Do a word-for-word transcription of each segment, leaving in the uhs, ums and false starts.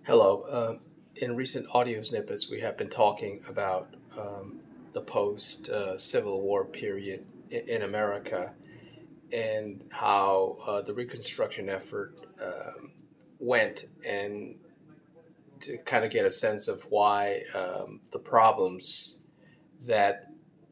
Hello. Um, in recent audio snippets, we have been talking about um, the post uh, Civil War period in, in America and how uh, the Reconstruction effort um, went, and to kind of get a sense of why um, the problems that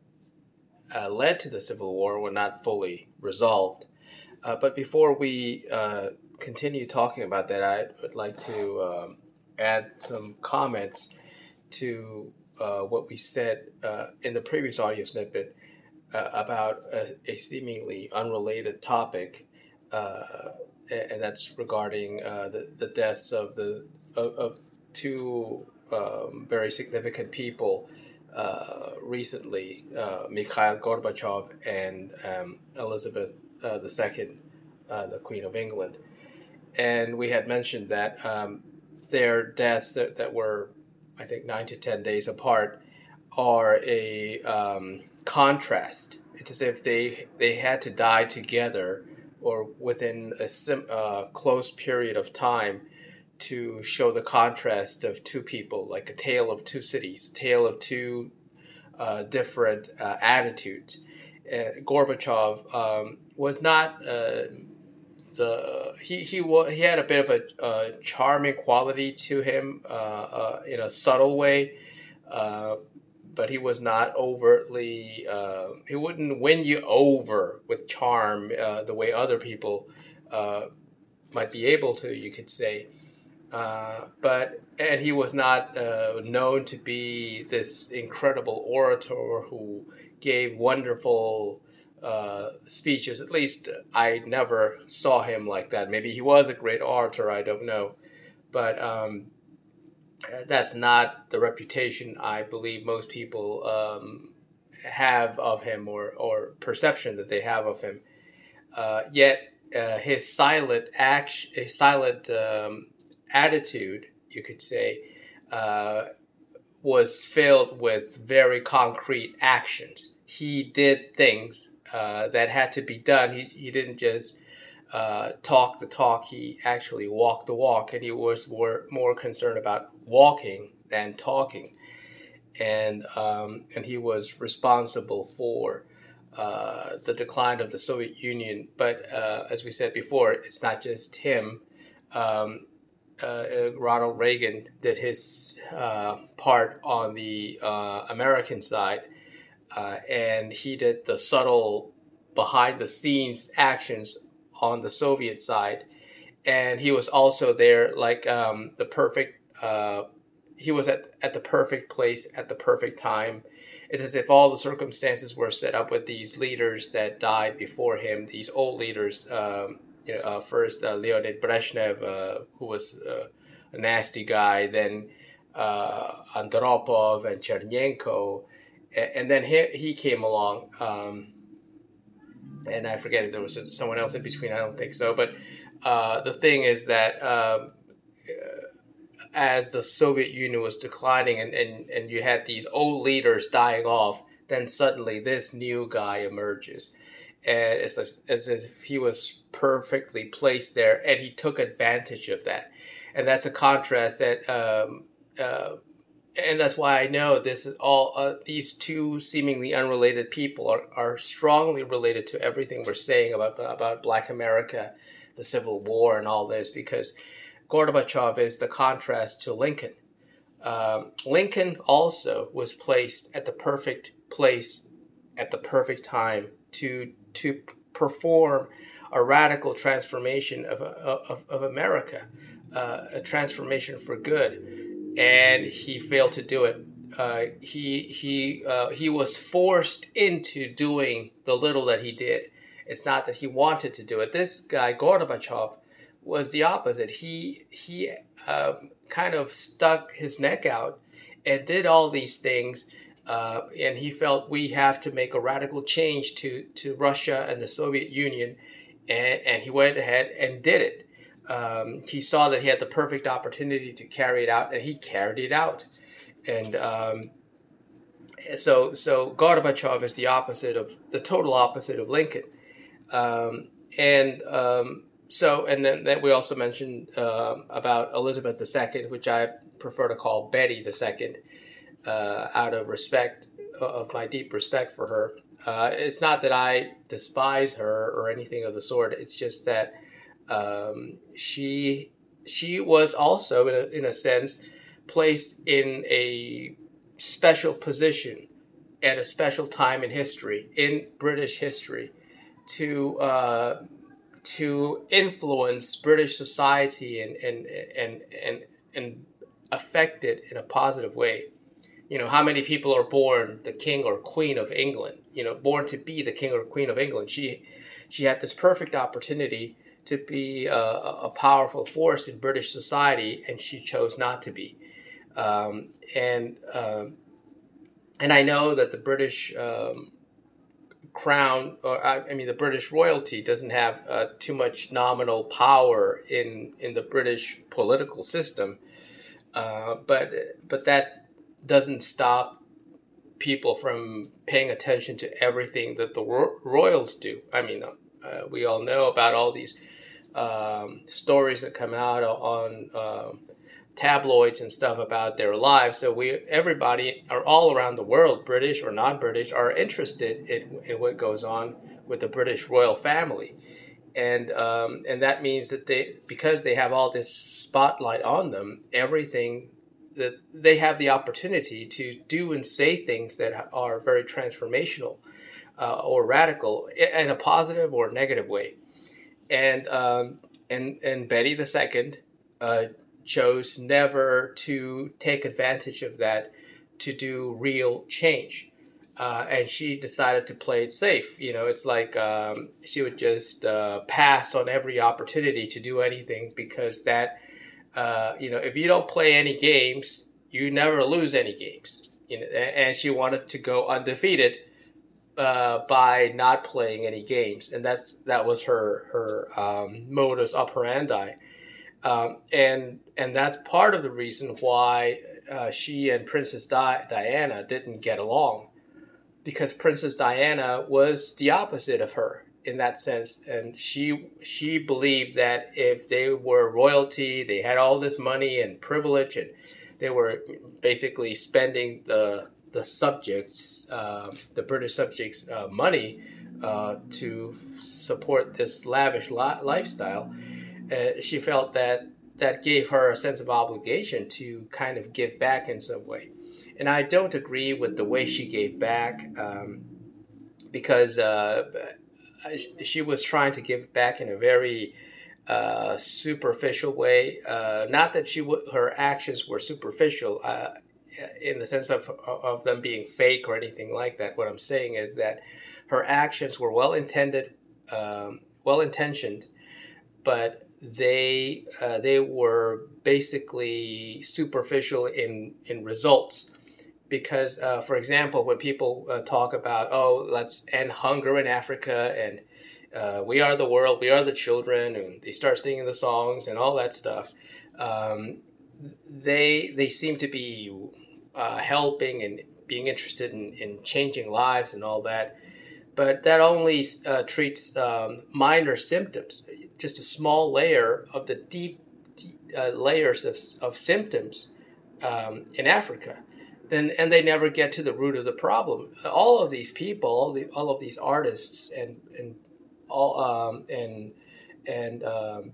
uh, led to the Civil War were not fully resolved. Uh, but before we uh, continue talking about that, I would like to um, add some comments to uh, what we said uh, in the previous audio snippet uh, about a, a seemingly unrelated topic, uh, and that's regarding uh, the, the deaths of the of, of two um, very significant people uh, recently, uh, Mikhail Gorbachev and um, Elizabeth uh, the Second, uh, the Queen of England. And we had mentioned that um, their deaths that, that were, I think, nine to ten days apart are a um, contrast. It's as if they they had to die together or within a sim, uh, close period of time to show the contrast of two people, like a tale of two cities, a tale of two uh, different uh, attitudes. Uh, Gorbachev um, was not uh, the he he wa- he had a bit of a, uh charming quality to him uh, uh, in a subtle way, uh, but he was not overtly. Uh, he wouldn't win you over with charm uh, the way other people uh, might be able to. You could say. Uh, but and he was not uh, known to be this incredible orator who gave wonderful uh, speeches. At least I never saw him like that. Maybe he was a great orator. I don't know, but um, that's not the reputation I believe most people um, have of him, or or perception that they have of him. Uh, yet uh, his silent action, his silent um, attitude, you could say, uh, was filled with very concrete actions. He did things uh, that had to be done. He, he didn't just uh, talk the talk, he actually walked the walk, and he was more, more concerned about walking than talking. And, um, and he was responsible for uh, the decline of the Soviet Union. But uh, as we said before, it's not just him. Um, uh, Ronald Reagan did his uh, part on the uh, American side, uh, and he did the subtle behind the scenes actions on the Soviet side. And he was also there, like um, the perfect. Uh, he was at, at the perfect place at the perfect time. It's as if all the circumstances were set up with these leaders that died before him, these old leaders. Um, you know, uh, first uh, Leonid Brezhnev, uh, who was uh, a nasty guy, then uh, Andropov and Chernenko, and, and then he, he came along. Um, and I forget if there was someone else in between. I don't think so. But uh, the thing is that um, as the Soviet Union was declining, and, and, and you had these old leaders dying off, then suddenly this new guy emerges. And it's as, as if he was perfectly placed there, and he took advantage of that. And that's a contrast that, um, uh, and that's why I know this is all, uh, these two seemingly unrelated people are, are strongly related to everything we're saying about, about Black America, the Civil War, and all this, because Gorbachev is the contrast to Lincoln. Um, Lincoln also was placed at the perfect place at the perfect time to to perform a radical transformation of of, of America, uh, a transformation for good, and he failed to do it. Uh, he he uh, he was forced into doing the little that he did. It's not that he wanted to do it. This guy Gorbachev was the opposite. He he um, kind of stuck his neck out and did all these things, uh, and he felt we have to make a radical change to, to Russia and the Soviet Union, and, and he went ahead and did it. Um, he saw that he had the perfect opportunity to carry it out, and he carried it out. And um, so so Gorbachev is the opposite of the total opposite of Lincoln. Um, and um, so, and then, then we also mentioned um, about Elizabeth the Second, which I prefer to call Betty the Second, uh, out of respect, of my deep respect for her. Uh, it's not that I despise her or anything of the sort. It's just that um, she she was also, in a, in a sense, placed in a special position at a special time in history, in British history, to uh, to influence British society and and and and and affect it in a positive way. You know, how many people are born the king or queen of England? You know, born to be the king or queen of England. She she had this perfect opportunity to be a, a powerful force in British society, and she chose not to be. Um, and um, and I know that the British um, crown, or I mean, the British royalty doesn't have uh, too much nominal power in in the British political system, uh, but but that doesn't stop people from paying attention to everything that the ro- royals do. I mean, uh, we all know about all these um, stories that come out on um, tabloids and stuff about their lives. So we, everybody, are all around the world, British or non-British, are interested in, in what goes on with the British royal family, and um, and that means that they, because they have all this spotlight on them, everything that they have the opportunity to do and say things that are very transformational uh, or radical in a positive or negative way. And um, and and Betty the Second uh, chose never to take advantage of that to do real change. Uh, and she decided to play it safe. You know, it's like um, she would just uh, pass on every opportunity to do anything, because that, uh, you know, if you don't play any games, you never lose any games. You know, and she wanted to go undefeated uh, by not playing any games, and that's that was her her um, modus operandi, um, and and that's part of the reason why uh, she and Princess Di- Diana didn't get along, because Princess Diana was the opposite of her in that sense, and she she believed that if they were royalty, they had all this money and privilege, and they were basically spending the the subjects, uh, the British subjects' uh, money uh, to support this lavish li- lifestyle. Uh, she felt that that gave her a sense of obligation to kind of give back in some way. And I don't agree with the way she gave back, um, because uh, she was trying to give back in a very uh, superficial way. Uh, not that she w- her actions were superficial uh, in the sense of of them being fake or anything like that. What I'm saying is that her actions were well intended, um, well intentioned, but they uh, they were basically superficial in in results. Because, uh, for example, when people uh, talk about, oh, let's end hunger in Africa, and uh, we are the world, we are the children, and they start singing the songs and all that stuff, um, they they seem to be uh, helping and being interested in, in changing lives and all that. But that only uh, treats um, minor symptoms, just a small layer of the deep, deep uh, layers of, of symptoms um, in Africa. Then, and they never get to the root of the problem. All of these people, all, the, all of these artists, and and all um, and and um,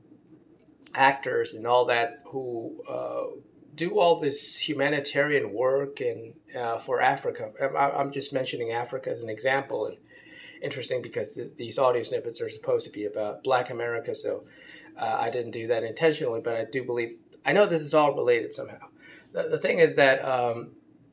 actors and all that, who uh, do all this humanitarian work and uh, for Africa. I'm just mentioning Africa as an example, and interesting because th- these audio snippets are supposed to be about Black America, so uh, I didn't do that intentionally, but I do believe I know this is all related somehow. The, the thing is that. Um,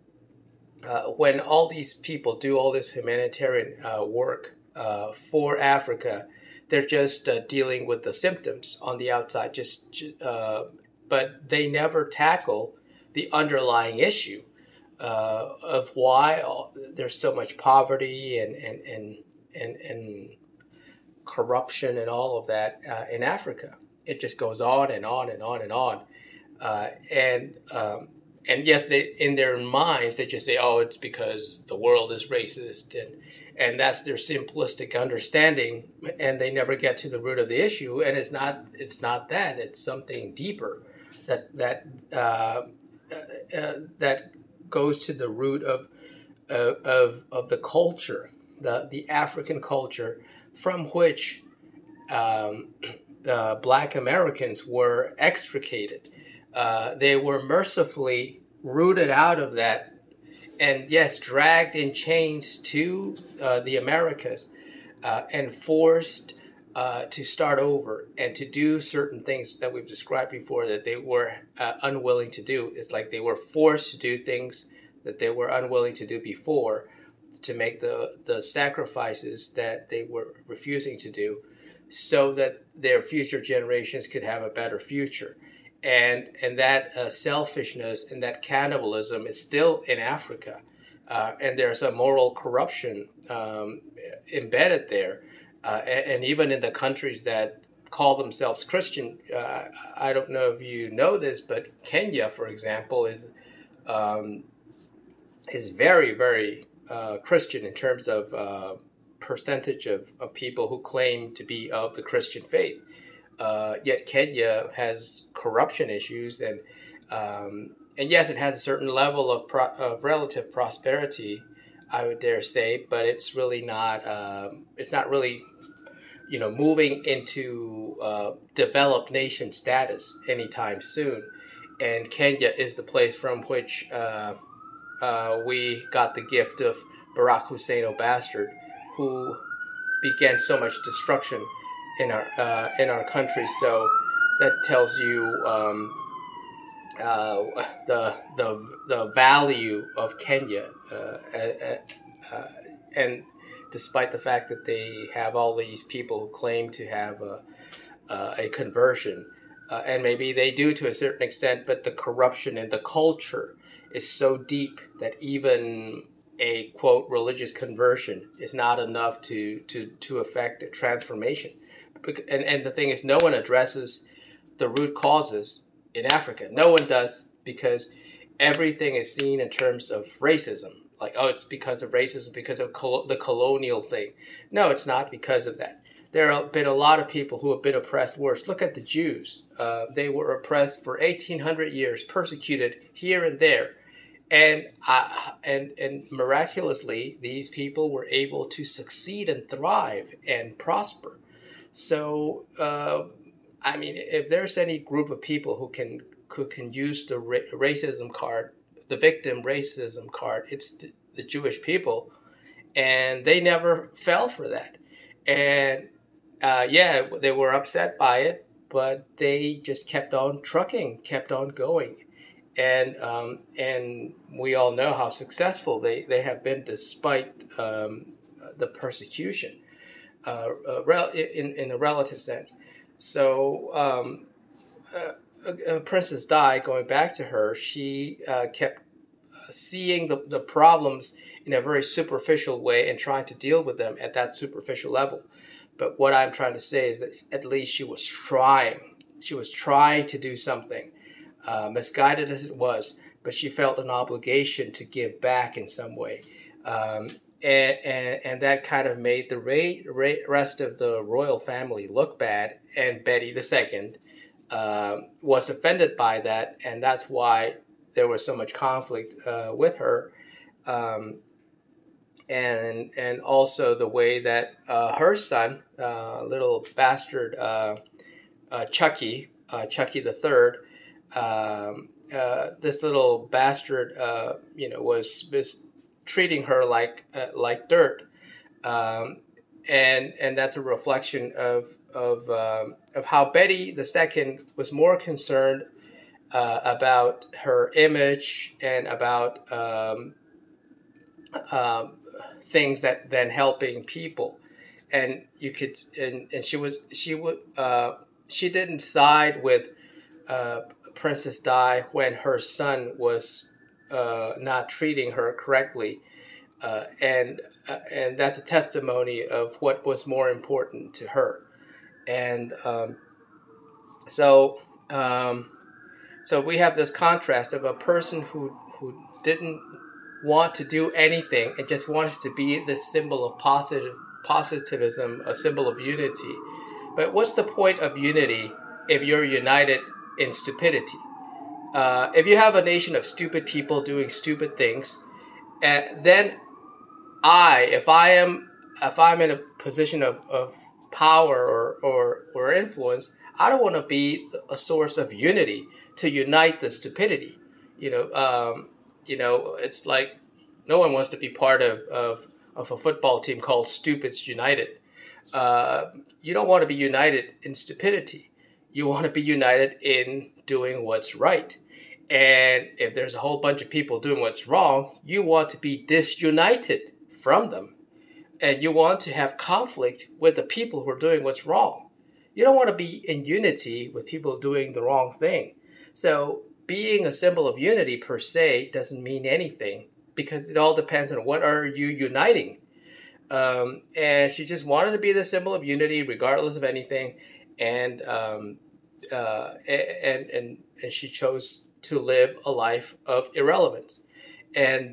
Uh, when all these people do all this humanitarian uh, work uh, for Africa, they're just uh, dealing with the symptoms on the outside. Just, uh, but they never tackle the underlying issue uh, of why all, there's so much poverty and and and and, and corruption and all of that uh, in Africa. It just goes on and on and on and on, uh, and um, and yes, they in their minds they just say, "Oh, it's because the world is racist," and and that's their simplistic understanding, and they never get to the root of the issue. And it's not it's not that; it's something deeper. That's that uh, uh, that goes to the root of uh, of of the culture, the the African culture, from which um, uh, Black Americans were extricated. Uh, they were mercifully rooted out of that, and yes, dragged in chains to uh, the Americas, uh, and forced uh, to start over and to do certain things that we've described before that they were uh, unwilling to do. It's like they were forced to do things that they were unwilling to do before, to make the, the sacrifices that they were refusing to do, so that their future generations could have a better future. And and that uh, selfishness and that cannibalism is still in Africa. Uh, and there's a moral corruption um, embedded there. Uh, and, and even in the countries that call themselves Christian, uh, I don't know if you know this, but Kenya, for example, is um, is very, very uh, Christian in terms of uh, percentage of, of people who claim to be of the Christian faith. Uh, yet Kenya has corruption issues, and um, and yes, it has a certain level of, pro- of relative prosperity, I would dare say, but it's really not. Um, it's not really, you know, moving into uh, developed nation status anytime soon. And Kenya is the place from which uh, uh, we got the gift of Barack Hussein O'Bastard, who began so much destruction in our uh, in our country. So that tells you um, uh, the the the value of Kenya, uh, uh, uh, and despite the fact that they have all these people who claim to have a uh, a conversion, uh, and maybe they do to a certain extent, but the corruption in the culture is so deep that even a quote religious conversion is not enough to to to affect a transformation. And and the thing is, no one addresses the root causes in Africa. No one does, because everything is seen in terms of racism. Like, oh, it's because of racism, because of col- the colonial thing. No, it's not because of that. There have been a lot of people who have been oppressed worse. Look at the Jews. Uh, they were oppressed for eighteen hundred years, persecuted here and there. And uh, and and miraculously, these people were able to succeed and thrive and prosper. So, uh, I mean, if there's any group of people who can who can use the ra- racism card, the victim racism card, it's the, the Jewish people, and they never fell for that. And uh, yeah, they were upset by it, but they just kept on trucking, kept on going. And um, and we all know how successful they, they have been despite um, the persecution, uh, uh, in, in a relative sense. So um, uh, uh, Princess Di, going back to her, she uh, kept seeing the, the problems in a very superficial way and trying to deal with them at that superficial level. But what I'm trying to say is that at least she was trying. She was trying to do something, uh, misguided as it was, but she felt an obligation to give back in some way. Um, and, and and that kind of made the ra- ra- rest of the royal family look bad, and Betty the Second uh, was offended by that, and that's why there was so much conflict uh, with her, um, and and also the way that uh, her son, uh, little bastard uh, uh, Chucky, uh, Chucky the Third, um, uh, this little bastard, uh, you know, was mistreating her like uh, like dirt, um, and and that's a reflection of of um, of how Betty the Second was more concerned uh, about her image and about um, um, things that than helping people. And you could, and, and she was she would uh, she didn't side with uh, Princess Di when her son was uh, not treating her correctly, uh, and uh, and that's a testimony of what was more important to her. And um, so um, So we have this contrast of a person who who didn't want to do anything and just wants to be the symbol of positive positivism, a symbol of unity. But what's the point of unity if you're united in stupidity? Uh, if you have a nation of stupid people doing stupid things, uh, then I, if I am, if I'm in a position of, of power or, or or influence, I don't want to be a source of unity to unite the stupidity. You know, um, you know, it's like no one wants to be part of of, of a football team called Stupids United. Uh, you don't want to be united in stupidity. You want to be united in doing what's right. And if there's a whole bunch of people doing what's wrong, you want to be disunited from them. And you want to have conflict with the people who are doing what's wrong. You don't want to be in unity with people doing the wrong thing. So being a symbol of unity per se doesn't mean anything because it all depends on what are you uniting. Um, and she just wanted to be the symbol of unity regardless of anything. And um, uh, and, and, and she chose to live a life of irrelevance. And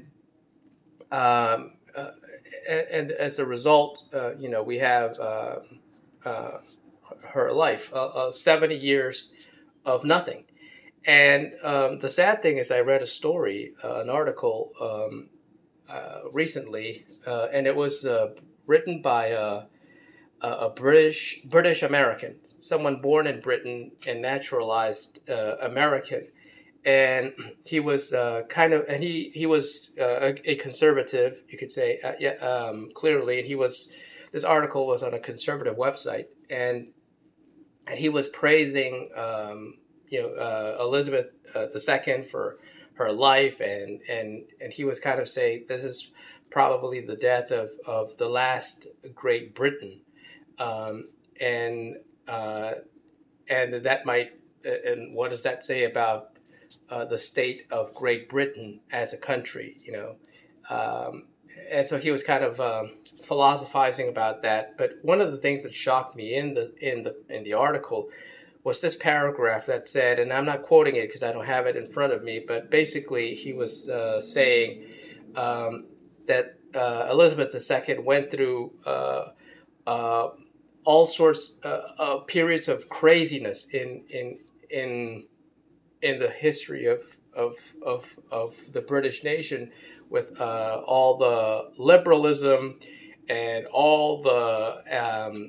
um, uh, and, and as a result, uh, you know, we have uh, uh, her life, uh, uh, seventy years of nothing. And um, the sad thing is I read a story, uh, an article um, uh, recently, uh, and it was uh, written by a, a British British American, someone born in Britain and naturalized uh, American. And he was uh, kind of, and he he was uh, a, a conservative, you could say, uh, yeah, um, clearly. And he was, this article was on a conservative website, and and he was praising, um, you know, uh, Elizabeth uh, the Second for her life, and and and he was kind of saying this is probably the death of of the last Great Britain, um, and uh, and that might, and what does that say about Uh, the state of Great Britain as a country, you know, um, and so he was kind of um, philosophizing about that. But one of the things that shocked me in the in the in the article was this paragraph that said, and I'm not quoting it because I don't have it in front of me, but basically he was uh, saying um, that uh, Elizabeth the Second went through uh, uh, all sorts uh, of periods of craziness in in in. in the history of of of of the British nation, with uh, all the liberalism and all the um,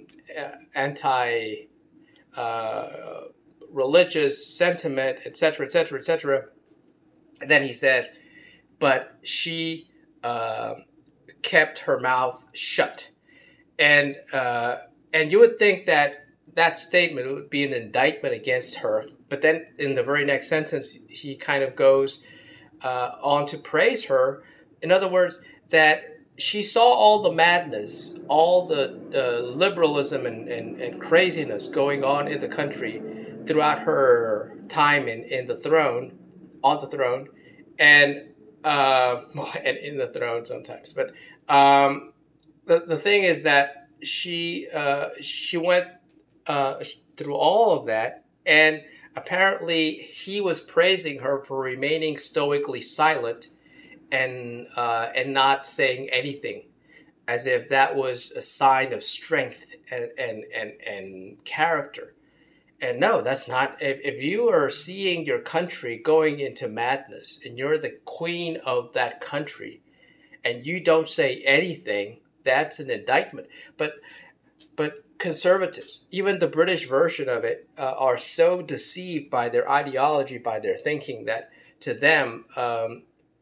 anti uh, religious sentiment, et cetera, et cetera, et cetera. And then he says, but she uh, kept her mouth shut, and uh, and you would think that that statement would be an indictment against her. But then in the very next sentence, he kind of goes uh, on to praise her. In other words, that she saw all the madness, all the, the liberalism and, and, and craziness going on in the country throughout her time in, in the throne, on the throne, and, uh, and in the throne sometimes. But um, the, the thing is that she, uh, she went uh, through all of that, and apparently, he was praising her for remaining stoically silent and uh, and not saying anything, as if that was a sign of strength and and and, and character. And no, that's not. If, if you are seeing your country going into madness and you're the queen of that country, and you don't say anything, that's an indictment. But but. Conservatives, even the British version of it, uh, are so deceived by their ideology, by their thinking, that to them, um,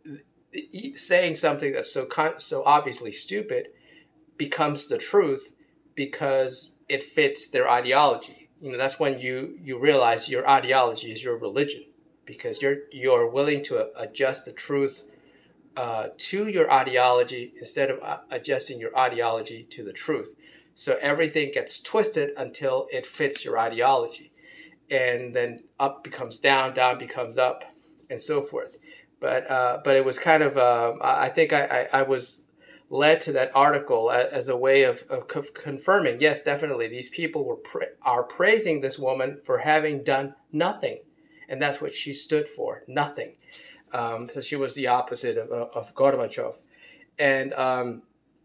saying something that's so con- so obviously stupid becomes the truth because it fits their ideology. You know, that's when you, you realize your ideology is your religion, because you're you're willing to adjust the truth uh, to your ideology instead of uh, adjusting your ideology to the truth. So everything gets twisted until it fits your ideology. And then up becomes down, down becomes up, and so forth. But uh, but it was kind of, uh, I think I, I, I was led to that article as, as a way of, of co- confirming, yes, definitely, these people were pra- are praising this woman for having done nothing. and that's what she stood for, nothing. Um, so she was the opposite of, of Gorbachev. And um,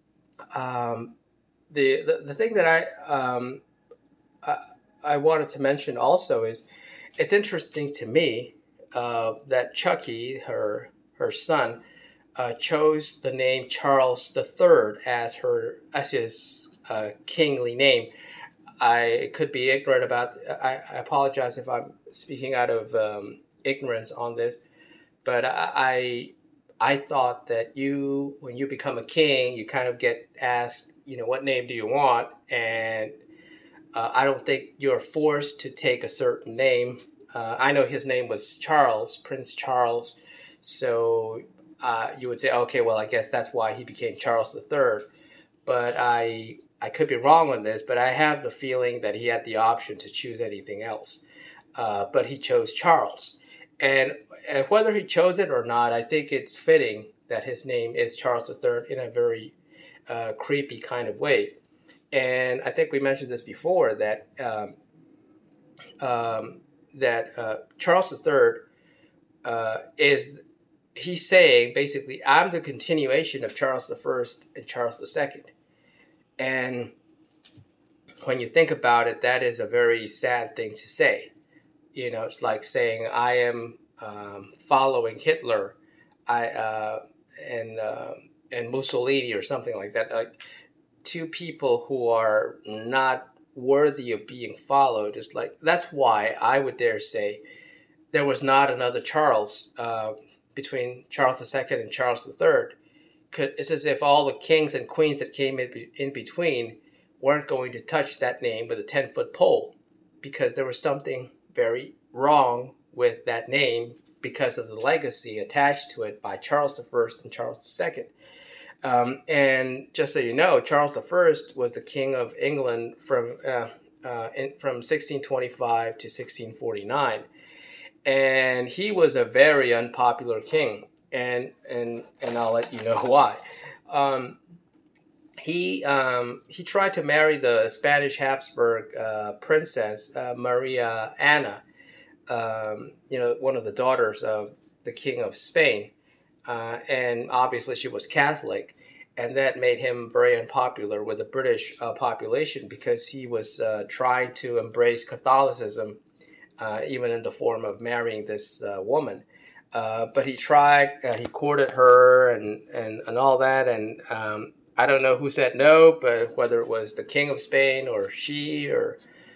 um, the, the the thing that I, um, I I wanted to mention also is it's interesting to me uh, that Chucky, her her son, uh, chose the name Charles the Third as her as his uh, kingly name. I could be ignorant about. I, I apologize if I'm speaking out of um, ignorance on this, but I I thought that you, when you become a king, you kind of get asked, you know, what name do you want, and uh, I don't think you're forced to take a certain name. Uh, I know his name was Charles, Prince Charles, so uh, you would say, okay, well, I guess that's why he became Charles the Third. But I I could be wrong on this, but I have the feeling that he had the option to choose anything else. Uh, but he chose Charles. And, and whether he chose it or not, I think it's fitting that his name is Charles the Third in a very uh, creepy kind of way. And I think we mentioned this before that um, um, that uh, Charles the Third uh, is he's saying basically, I'm the continuation of Charles the First and Charles the Second. And when you think about it, that is a very sad thing to say. You know, it's like saying I am um, following Hitler, I uh, and uh, and Mussolini or something like that. Like two people who are not worthy of being followed. Is like that's why I would dare say there was not another Charles uh, between Charles the Second and Charles the Third. It's as if all the kings and queens that came in, in between weren't going to touch that name with a ten-foot pole, because there was something very wrong with that name because of the legacy attached to it by Charles the First and Charles the Second. Um, and just so you know, Charles the First was the king of England from uh, uh, in, from sixteen twenty-five to sixteen forty-nine, and he was a very unpopular king. And and and I'll let you know why. Um, he um, he tried to marry the Spanish Habsburg uh, princess uh, Maria Anna, um, you know, one of the daughters of the King of Spain, uh, and obviously she was Catholic, and that made him very unpopular with the British uh, population because he was uh, trying to embrace Catholicism, uh, even in the form of marrying this uh, woman. Uh, but he tried, uh, he courted her and, and, and all that. And um, I don't know who said no, but whether it was the King of Spain or she or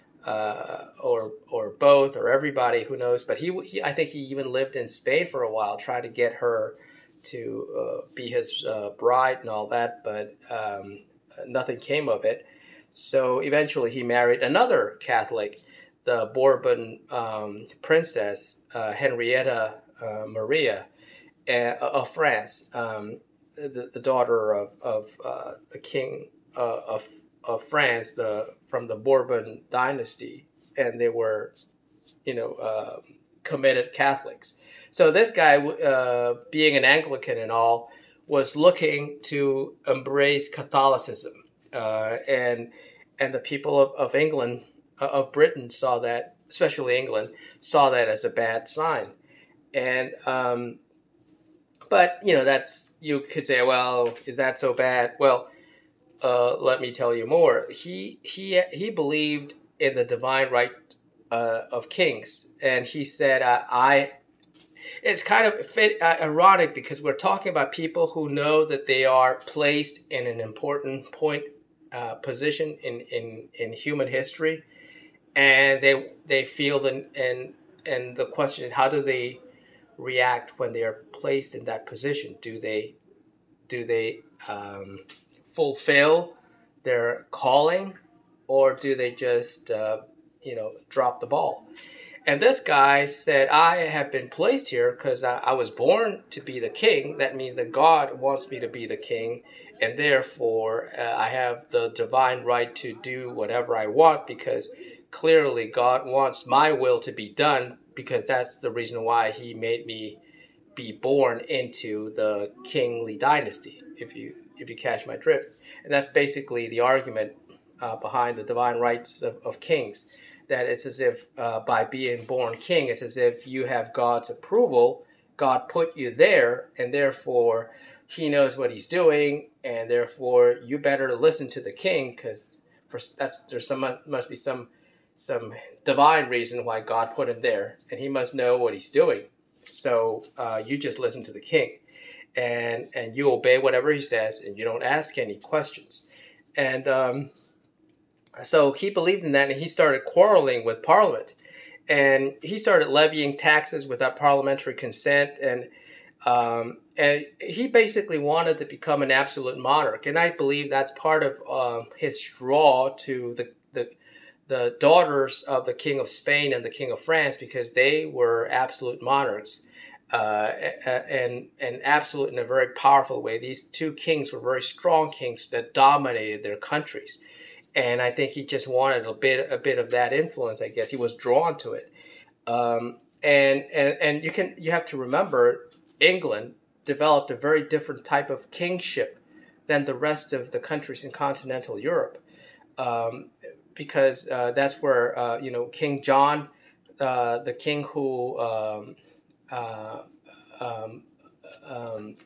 uh, or or both or everybody, who knows. But he, he, I think he even lived in Spain for a while, trying to get her to uh, be his uh, bride and all that. But um, nothing came of it. So eventually he married another Catholic, the Bourbon um, princess, uh, Henrietta Uh, Maria uh, of France, um, the, the daughter of, of uh, the king uh, of of France, the from the Bourbon dynasty, and they were, you know, uh, committed Catholics. So this guy, uh, being an Anglican and all, was looking to embrace Catholicism, uh, and and the people of, of England, uh, of Britain, saw that, especially England, saw that as a bad sign. And, um, but, you know, that's, you could say, well, is that so bad? Well, uh, let me tell you more. He, he, he believed in the divine right uh, of kings. And he said, uh, I, it's kind of fit, uh, ironic because we're talking about people who know that they are placed in an important point, uh, position in, in, in human history. And they, they feel, the, and, and the question is, how do they react when they are placed in that position? Do they do they um, fulfill their calling, or do they just uh, you know drop the ball? And this guy said, I have been placed here because I, I was born to be the king. That means that God wants me to be the king, and therefore uh, I have the divine right to do whatever I want, because clearly God wants my will to be done, because that's the reason why he made me be born into the kingly dynasty, if you if you catch my drift. And that's basically the argument uh, behind the divine rights of, of kings. that it's as if uh, by being born king, it's as if you have God's approval. God put you there, and therefore he knows what he's doing, and therefore you better listen to the king, because for that's there's some must be some some divine reason why God put him there, and he must know what he's doing. So uh, you just listen to the king, and and you obey whatever he says, and you don't ask any questions. And um, so he believed in that, and he started quarreling with Parliament, and he started levying taxes without parliamentary consent, and um, and he basically wanted to become an absolute monarch. And I believe that's part of um, his draw to the, the the daughters of the King of Spain and the King of France, because they were absolute monarchs, uh, and and absolute in a very powerful way. These two kings were very strong kings that dominated their countries. And I think he just wanted a bit a bit of that influence. I guess he was drawn to it, um, and and and you can you have to remember, England developed a very different type of kingship than the rest of the countries in continental Europe, um, because uh, that's where uh, you know King John, uh, the king who um, uh, um, um,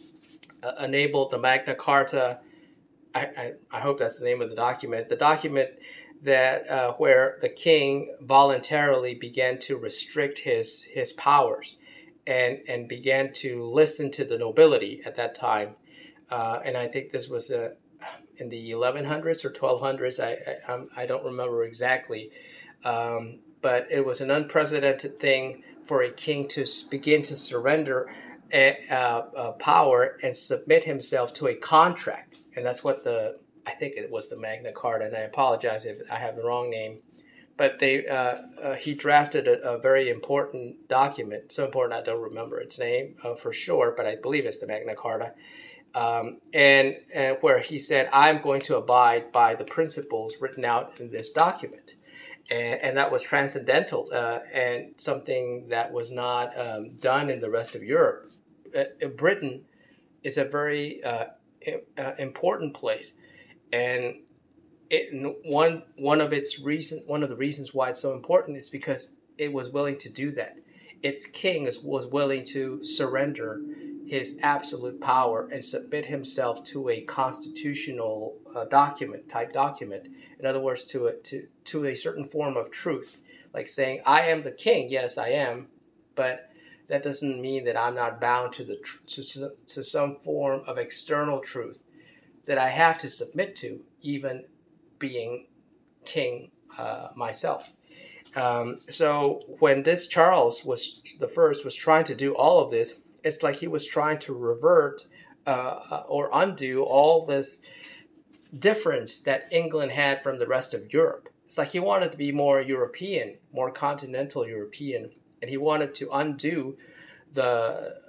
enabled the Magna Carta. I, I, I hope that's the name of the document. The document that uh, where the king voluntarily began to restrict his his powers, and and began to listen to the nobility at that time. Uh, and I think this was uh, in the eleven hundreds or twelve hundreds. I I, I'm- I don't remember exactly, um, but it was an unprecedented thing for a king to s- begin to surrender a, uh, uh, power and submit himself to a contract. And that's what the I think it was the Magna Carta. And I apologize if I have the wrong name, but they uh, uh, he drafted a, a very important document. So important I don't remember its name uh, for sure, but I believe it's the Magna Carta. Um, and, and where he said, "I'm going to abide by the principles written out in this document," and, and that was transcendental, uh, and something that was not um, done in the rest of Europe. Uh, Britain is a very uh, uh, important place, and it, one one of its reason one of the reasons why it's so important is because it was willing to do that. Its king is, was willing to surrender his absolute power and submit himself to a constitutional uh, document type document. In other words, to a to to a certain form of truth, like saying, "I am the king. Yes, I am, but that doesn't mean that I'm not bound to the tr- to, to some form of external truth that I have to submit to, even being king uh, myself." Um, so when this Charles was the first was trying to do all of this, it's like he was trying to revert uh, or undo all this difference that England had from the rest of Europe. It's like he wanted to be more European, more continental European, and he wanted to undo the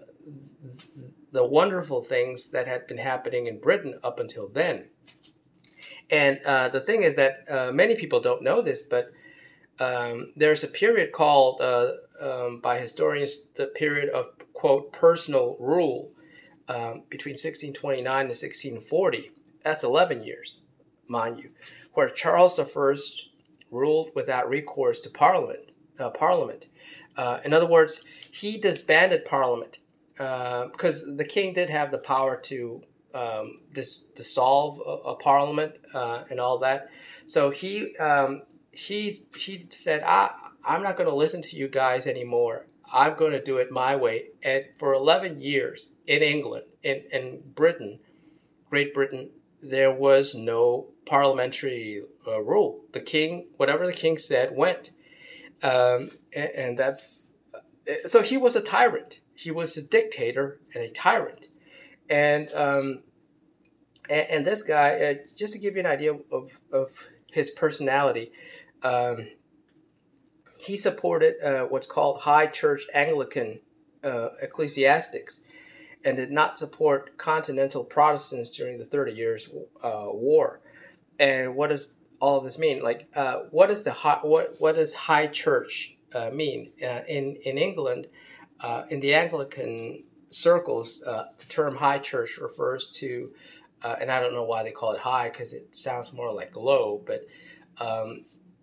the wonderful things that had been happening in Britain up until then. And uh, the thing is that uh, many people don't know this, but um, there's a period called, uh, um, by historians, the period of, quote, personal rule um, between sixteen twenty-nine and sixteen forty. That's eleven years, mind you, where Charles the First ruled without recourse to Parliament. Uh, Parliament. Uh, in other words, he disbanded Parliament uh, because the king did have the power to um, dis- dissolve a, a Parliament uh, and all that. So he um, he he said, I, I'm not going to listen to you guys anymore. I'm going to do it my way. And for eleven years in England, in, in Britain, Great Britain, there was no parliamentary uh, rule. The king, whatever the king said, went. Um, and, and that's so he was a tyrant. He was a dictator and a tyrant. And um, and, and this guy, uh, just to give you an idea of, of his personality, um, he supported uh, what's called High Church Anglican uh, ecclesiastics, and did not support continental Protestants during the Thirty Years' uh, War. And what does all of this mean? Like, uh, what is the high, what what does High Church uh, mean uh, in in England? Uh, in the Anglican circles, uh, the term High Church refers to, uh, and I don't know why they call it high because it sounds more like low, but um,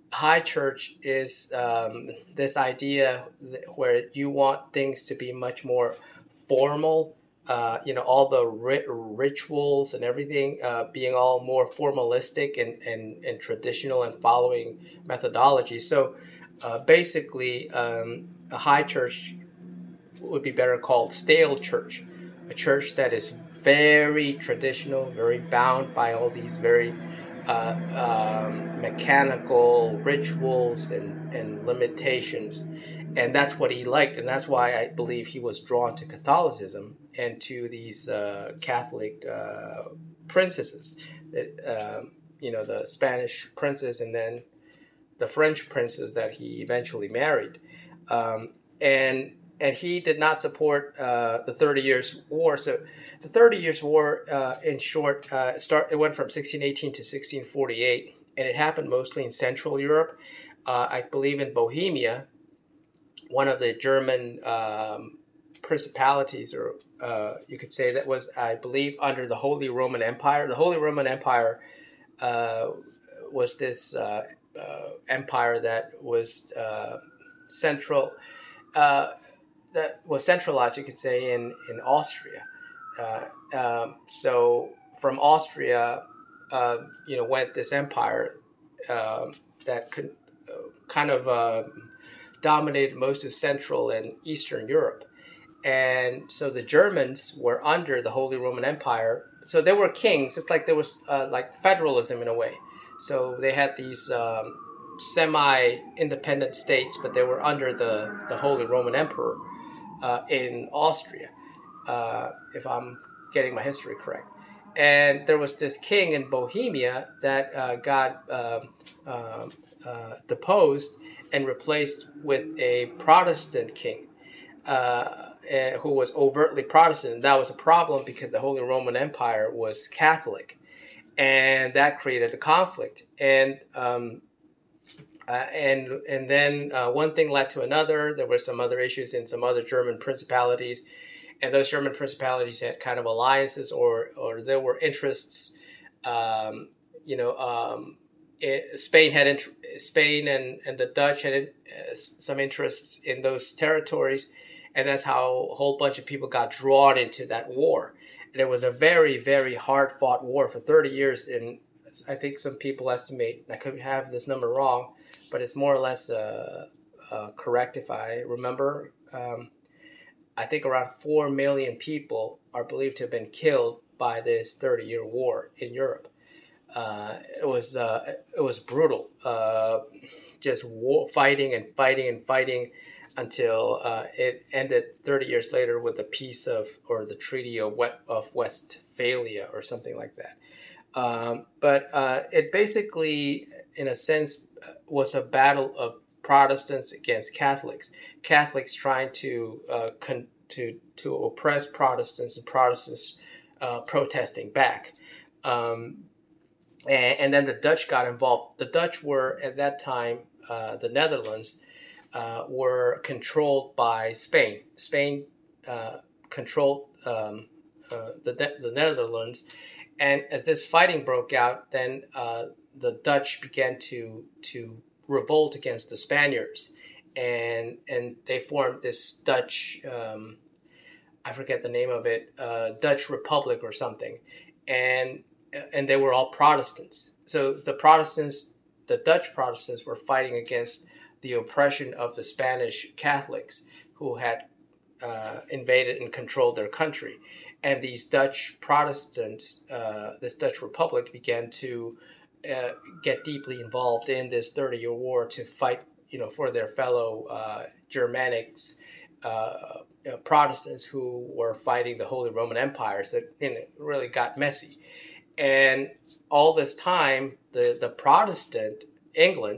high church is um, this idea where you want things to be much more formal. Uh, you know, all the ri- rituals and everything uh, being all more formalistic and, and, and traditional and following methodology. So uh, basically, um, a high church would be better called stale church, a church that is very traditional, very bound by all these very uh, um, mechanical rituals and, and limitations. And that's what he liked, and that's why I believe he was drawn to Catholicism and to these uh, Catholic uh, princesses, that, um, you know, the Spanish princess and then the French princess that he eventually married. Um, and and he did not support uh, the Thirty Years' War. So the Thirty Years' War, uh, in short, uh, start it went from sixteen eighteen to sixteen forty-eight, and it happened mostly in Central Europe. Uh, I believe in Bohemia, one of the German um, principalities, or uh, you could say that was, I believe, under the Holy Roman Empire. The Holy Roman Empire uh, was this uh, uh, empire that was uh, central. Uh, that was centralized, you could say, in in Austria. Uh, um, so from Austria, uh, you know, went this empire um that could uh, kind of uh, dominated most of Central and Eastern Europe. And so the Germans were under the Holy Roman Empire. So they were kings. It's like there was uh, like federalism in a way. So they had these um, semi-independent states, but they were under the, the Holy Roman Emperor uh, in Austria, uh, if I'm getting my history correct. And there was this king in Bohemia that uh, got uh, uh, uh, deposed and replaced with a Protestant king. Uh, who was overtly Protestant. That was a problem because the Holy Roman Empire was Catholic, and that created a conflict. And um, uh, and and then uh, one thing led to another. There were some other issues in some other German principalities, and those German principalities had kind of alliances, or or there were interests. Um, you know, um, it, Spain had int- Spain and, and the Dutch had in, uh, some interests in those territories. And that's how a whole bunch of people got drawn into that war. And it was a very, very hard-fought war for thirty years. And I think some people estimate, I could have this number wrong, but it's more or less uh, uh, correct if I remember. Um, I think around four million people are believed to have been killed by this thirty-year war in Europe. Uh, it was uh, it was brutal, uh, just war, fighting and fighting and fighting until uh, it ended thirty years later with the peace of, or the Treaty of, of Westphalia or something like that. Um, but uh, it basically, in a sense, was a battle of Protestants against Catholics. Catholics trying to uh, con- to to oppress Protestants, and Protestants uh, protesting back. Um, and, and then the Dutch got involved. The Dutch were at that time uh, the Netherlands. Uh, were controlled by Spain. Spain uh, controlled um, uh, the, the Netherlands, and as this fighting broke out, then uh, the Dutch began to to revolt against the Spaniards, and and they formed this Dutch, um, I forget the name of it, uh, Dutch Republic or something, and and they were all Protestants. So the Protestants, the Dutch Protestants, were fighting against the oppression of the Spanish Catholics who had uh, invaded and controlled their country. And these Dutch Protestants, uh, this Dutch Republic, began to uh, get deeply involved in this thirty-year war to fight, you know, for their fellow uh, Germanics, uh, you know, Protestants who were fighting the Holy Roman Empire. So it, you know, it really got messy. And all this time, the, the Protestant England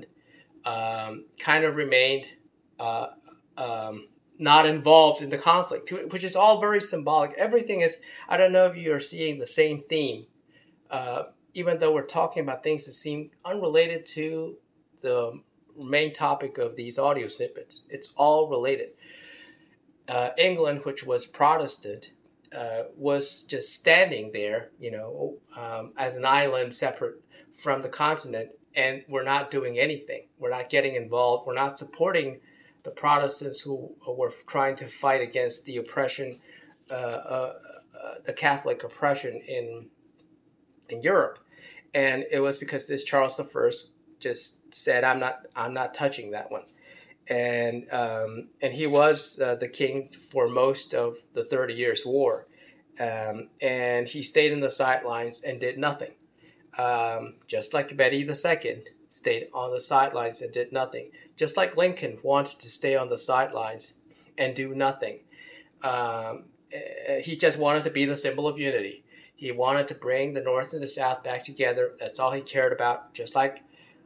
Um, kind of remained uh, um, not involved in the conflict, which is all very symbolic. Everything is, I don't know if you are seeing the same theme, uh, even though we're talking about things that seem unrelated to the main topic of these audio snippets. It's all related. Uh, England, which was Protestant, uh, was just standing there, you know, um, as an island separate from the continent. and we're not doing anything. We're not getting involved. We're not supporting the Protestants who were trying to fight against the oppression, uh, uh, uh, the Catholic oppression in in Europe. And it was because this Charles the First just said, "I'm not, I'm not touching that one." And um, and he was uh, the king for most of the Thirty Years' War, um, and he stayed in the sidelines and did nothing. Um, just like Betty the Second stayed on the sidelines and did nothing. Just like Lincoln wanted to stay on the sidelines and do nothing. Um, he just wanted to be the symbol of unity. He wanted to bring the North and the South back together. That's all he cared about. Just like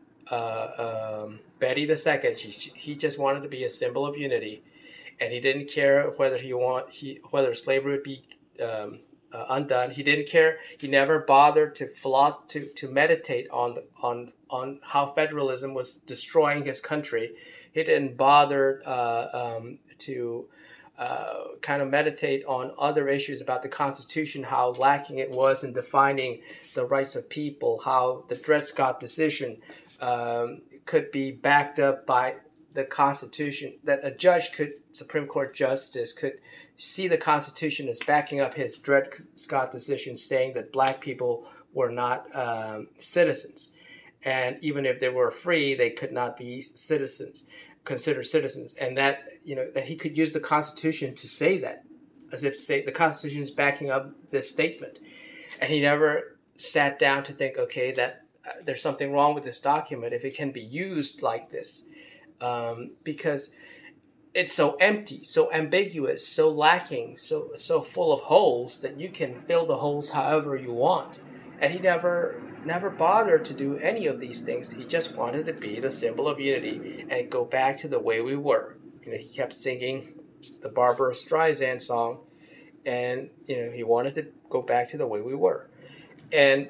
uh, um, Betty the Second, he, he just wanted to be a symbol of unity, and he didn't care whether he want he whether slavery would be um, uh, undone. He didn't care. He never bothered to philosoph- to to meditate on the, on on how federalism was destroying his country. He didn't bother uh, um, to uh, kind of meditate on other issues about the Constitution, how lacking it was in defining the rights of people, how the Dred Scott decision um, could be backed up by the Constitution, that a judge could, Supreme Court justice could see the Constitution as backing up his Dred Scott decision, saying that black people were not um, citizens. And even if they were free, they could not be citizens, considered citizens. And that, you know, that he could use the Constitution to say that, as if say the Constitution is backing up this statement. And he never sat down to think, okay, that uh, there's something wrong with this document if it can be used like this. Um, because it's so empty, so ambiguous, so lacking, so so full of holes that you can fill the holes however you want. And he never never bothered to do any of these things. He just wanted to be the symbol of unity and go back to the way we were. You know, he kept singing the Barbara Streisand song, and you know, he wanted to go back to the way we were. And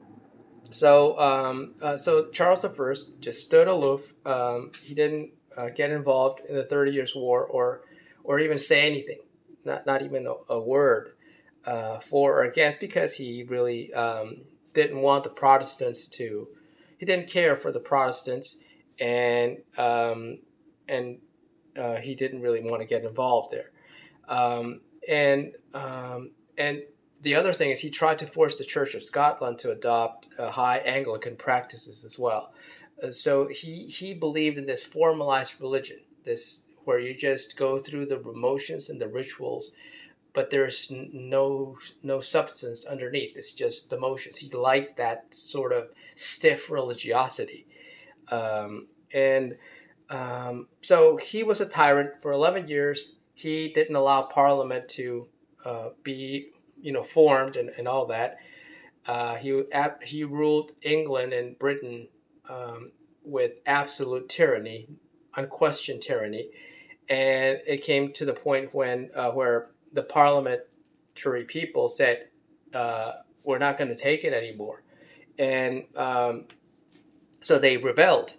so, um, uh, so Charles the First just stood aloof. Um, he didn't uh, get involved in the Thirty Years' War, or, or even say anything, not not even a, a word uh, for or against, because he really um, didn't want the Protestants to. He didn't care for the Protestants, and um, and uh, he didn't really want to get involved there. Um, and um, and the other thing is he tried to force the Church of Scotland to adopt uh, high Anglican practices as well. Uh, so he he believed in this formalized religion, this where you just go through the motions and the rituals, but there's no no substance underneath. It's just the motions. He liked that sort of stiff religiosity, um, and um, so he was a tyrant for eleven years. He didn't allow Parliament to uh, be, you know, formed and, and all that. Uh, he he ruled England and Britain um, with absolute tyranny, unquestioned tyranny, and it came to the point when uh, where the parliamentary people said, uh, "We're not going to take it anymore," and um, so they rebelled,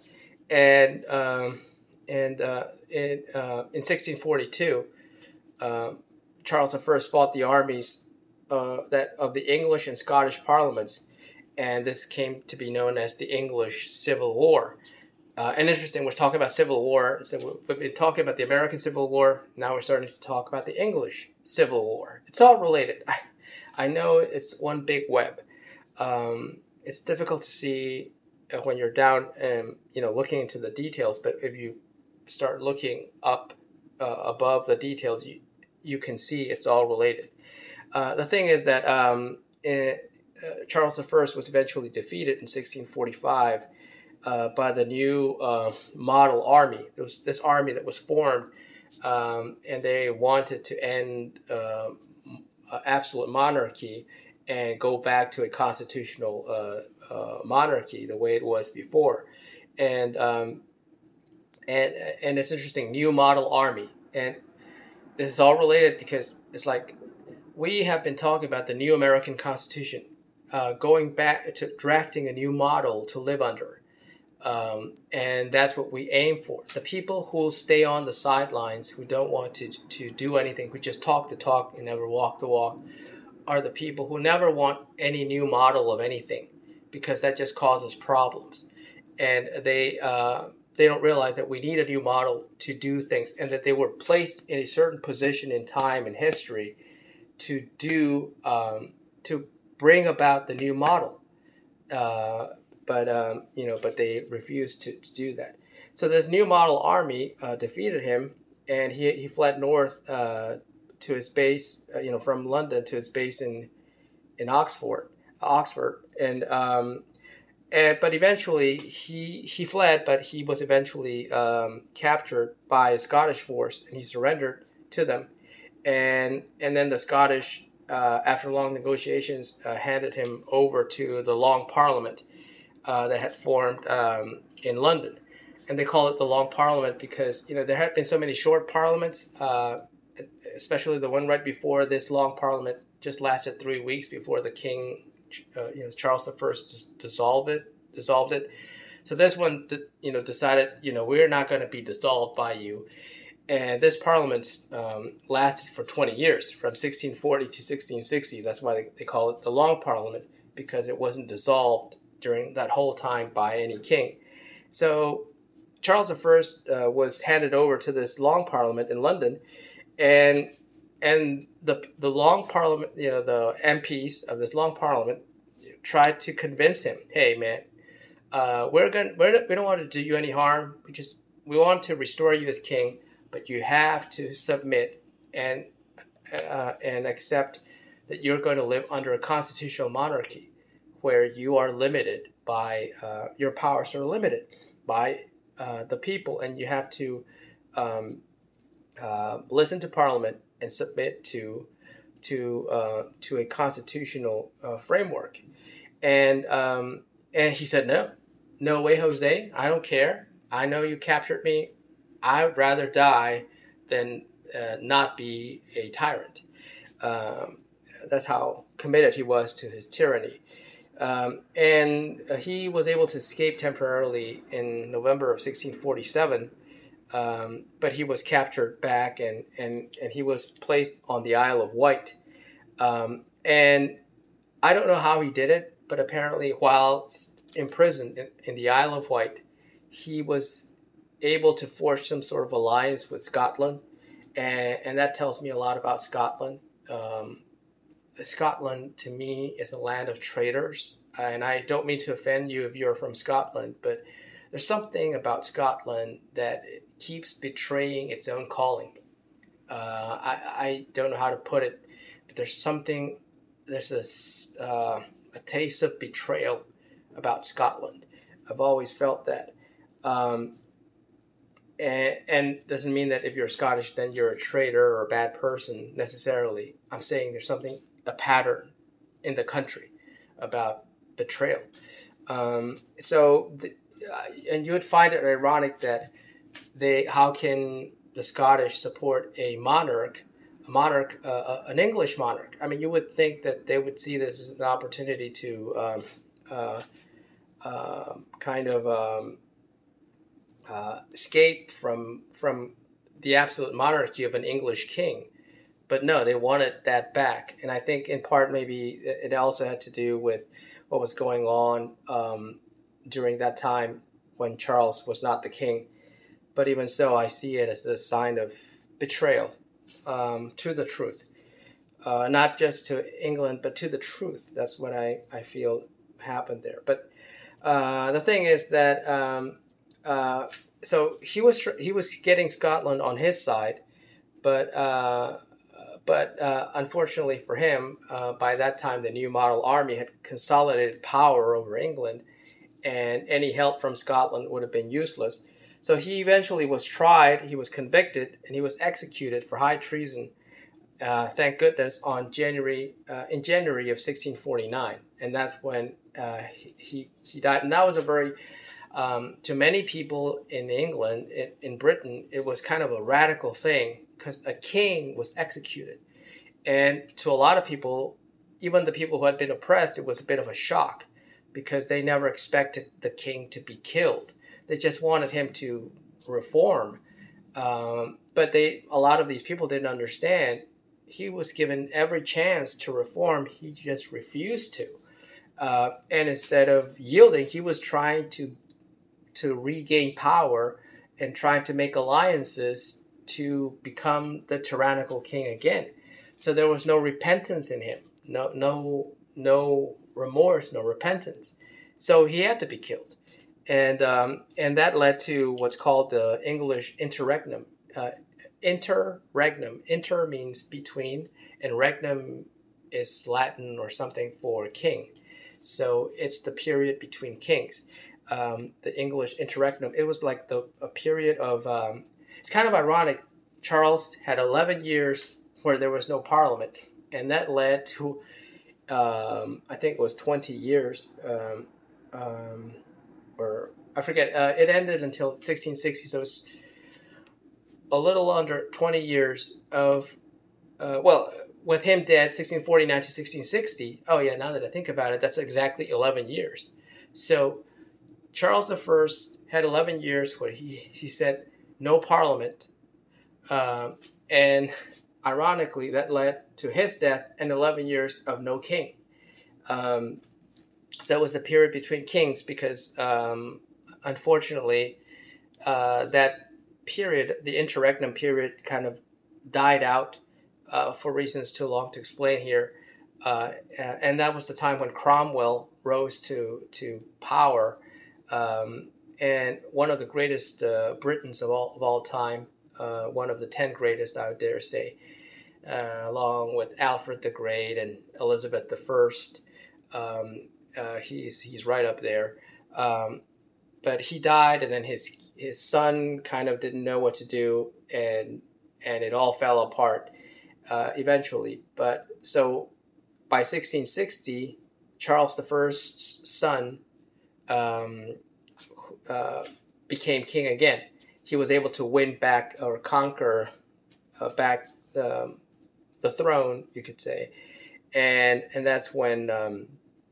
and um, and uh, in uh, in sixteen forty-two, uh, Charles the First fought the armies Uh, that of the English and Scottish parliaments, and this came to be known as the English Civil War. Uh, and interesting, we're talking about Civil War, so we've been talking about the American Civil War, now we're starting to talk about the English Civil War. It's all related. I, I know it's one big web. Um, it's difficult to see when you're down and, you know, looking into the details, but if you start looking up uh, above the details, you, you can see it's all related. Uh, the thing is that um, it, uh, Charles the First was eventually defeated in sixteen forty-five uh, by the new uh, model army. There was this army that was formed, um, and they wanted to end uh, absolute monarchy and go back to a constitutional uh, uh, monarchy the way it was before. And um, and and it's interesting, new model army, and this is all related because it's like, we have been talking about the new American Constitution, uh, going back to drafting a new model to live under. Um, and that's what we aim for. The people who stay on the sidelines, who don't want to, to do anything, who just talk the talk and never walk the walk, are the people who never want any new model of anything, because that just causes problems. and they uh, they don't realize that we need a new model to do things, and that they were placed in a certain position in time and history to do um, to bring about the new model. Uh, but um, you know, but they refused to, to do that. So this new model army uh, defeated him, and he he fled north uh, to his base, uh, you know, from London to his base in in Oxford, Oxford, and um, and but eventually he he fled, but he was eventually um, captured by a Scottish force, and he surrendered to them, and and then the Scottish, uh, after long negotiations, uh, handed him over to the Long Parliament uh, that had formed um, in London, and they call it the Long Parliament because you know there had been so many short parliaments, uh, especially the one right before this Long Parliament just lasted three weeks before the King, uh, you know, Charles the First dissolved it. Dissolved it. So this one, you know, decided, you know, we're not going to be dissolved by you. And this parliament um, lasted for twenty years, from sixteen forty to sixteen sixty. That's why they, they call it the Long Parliament, because it wasn't dissolved during that whole time by any king. So Charles the First uh, was handed over to this Long Parliament in London, and and the the Long Parliament, you know, the M Ps of this Long Parliament tried to convince him, hey man, uh, we're gonna we're, we don't want to do you any harm. We just we want to restore you as king, but you have to submit and uh, and accept that you're going to live under a constitutional monarchy, where you are limited by uh, your powers are limited by uh, the people, and you have to um, uh, listen to Parliament and submit to to uh, to a constitutional uh, framework. And um, and he said, no, no way, Jose. I don't care. I know you captured me. I would rather die than uh, not be a tyrant. Um, that's how committed he was to his tyranny. Um, and uh, he was able to escape temporarily in November of sixteen forty-seven. Um, but he was captured back, and, and, and he was placed on the Isle of Wight. Um, and I don't know how he did it, but apparently while imprisoned in, in the Isle of Wight, he was able to forge some sort of alliance with Scotland. And, and that tells me a lot about Scotland. Um, Scotland, to me, is a land of traitors. And I don't mean to offend you if you're from Scotland, but there's something about Scotland that keeps betraying its own calling. Uh, I, I don't know how to put it, but there's something, there's a, uh, a taste of betrayal about Scotland. I've always felt that. Um, and, and doesn't mean that if you're Scottish, then you're a traitor or a bad person necessarily. I'm saying there's something, a pattern in the country about betrayal. Um, so, the, uh, and you would find it ironic that they, how can the Scottish support a monarch, a monarch, uh, an English monarch? I mean, you would think that they would see this as an opportunity to um, uh, uh, kind of um, uh, escape from from the absolute monarchy of an English king. But no, they wanted that back. And I think in part maybe it also had to do with what was going on um, during that time when Charles was not the king. But even so, I see it as a sign of betrayal um, to the truth. Uh, not just to England, but to the truth. That's what I, I feel happened there. But uh, the thing is that, um, uh, so he was he was getting Scotland on his side, but uh, but uh, unfortunately for him, uh, by that time the New Model Army had consolidated power over England, and any help from Scotland would have been useless. So he eventually was tried, he was convicted, and he was executed for high treason. Uh, thank goodness, on January uh, in January of sixteen forty-nine, and that's when uh, he, he he died. And that was a very um, to many people in England, in, in Britain, it was kind of a radical thing because a king was executed, and to a lot of people, even the people who had been oppressed, it was a bit of a shock because they never expected the king to be killed. They just wanted him to reform, um, but they a lot of these people didn't understand. He was given every chance to reform. He just refused to. Uh, and instead of yielding, he was trying to to regain power and trying to make alliances to become the tyrannical king again. So there was no repentance in him, no no no remorse, no repentance. So he had to be killed, and um, and that led to what's called the English interregnum. Uh, interregnum. Inter means between, and regnum is Latin or something for king. So it's the period between kings. Um, the English interregnum. It was like the a period of. Um, it's kind of ironic. Charles had eleven years where there was no parliament, and that led to, um, I think it was twenty years, um, um, or I forget. Uh, it ended until sixteen sixty, so it's a little under twenty years of, uh, well, with him dead, sixteen forty-nine to sixteen sixty. Oh yeah, now that I think about it, that's exactly eleven years. So Charles the First had eleven years where he, he said no parliament, um, and ironically, that led to his death and eleven years of no king. Um, so that was the period between kings because, um, unfortunately, uh, that period, the interregnum period, kind of died out uh, for reasons too long to explain here. Uh, and that was the time when Cromwell rose to, to power, um, and one of the greatest uh, Britons of all, of all time, uh, one of the ten greatest, I would dare say, Uh, along with Alfred the Great and Elizabeth the First. Um, uh, he's he's right up there. Um, but he died, and then his his son kind of didn't know what to do, and and it all fell apart uh, eventually. But so by sixteen sixty, Charles the First's son um, uh, became king again. He was able to win back or conquer uh, back the the throne, you could say, and and that's when um,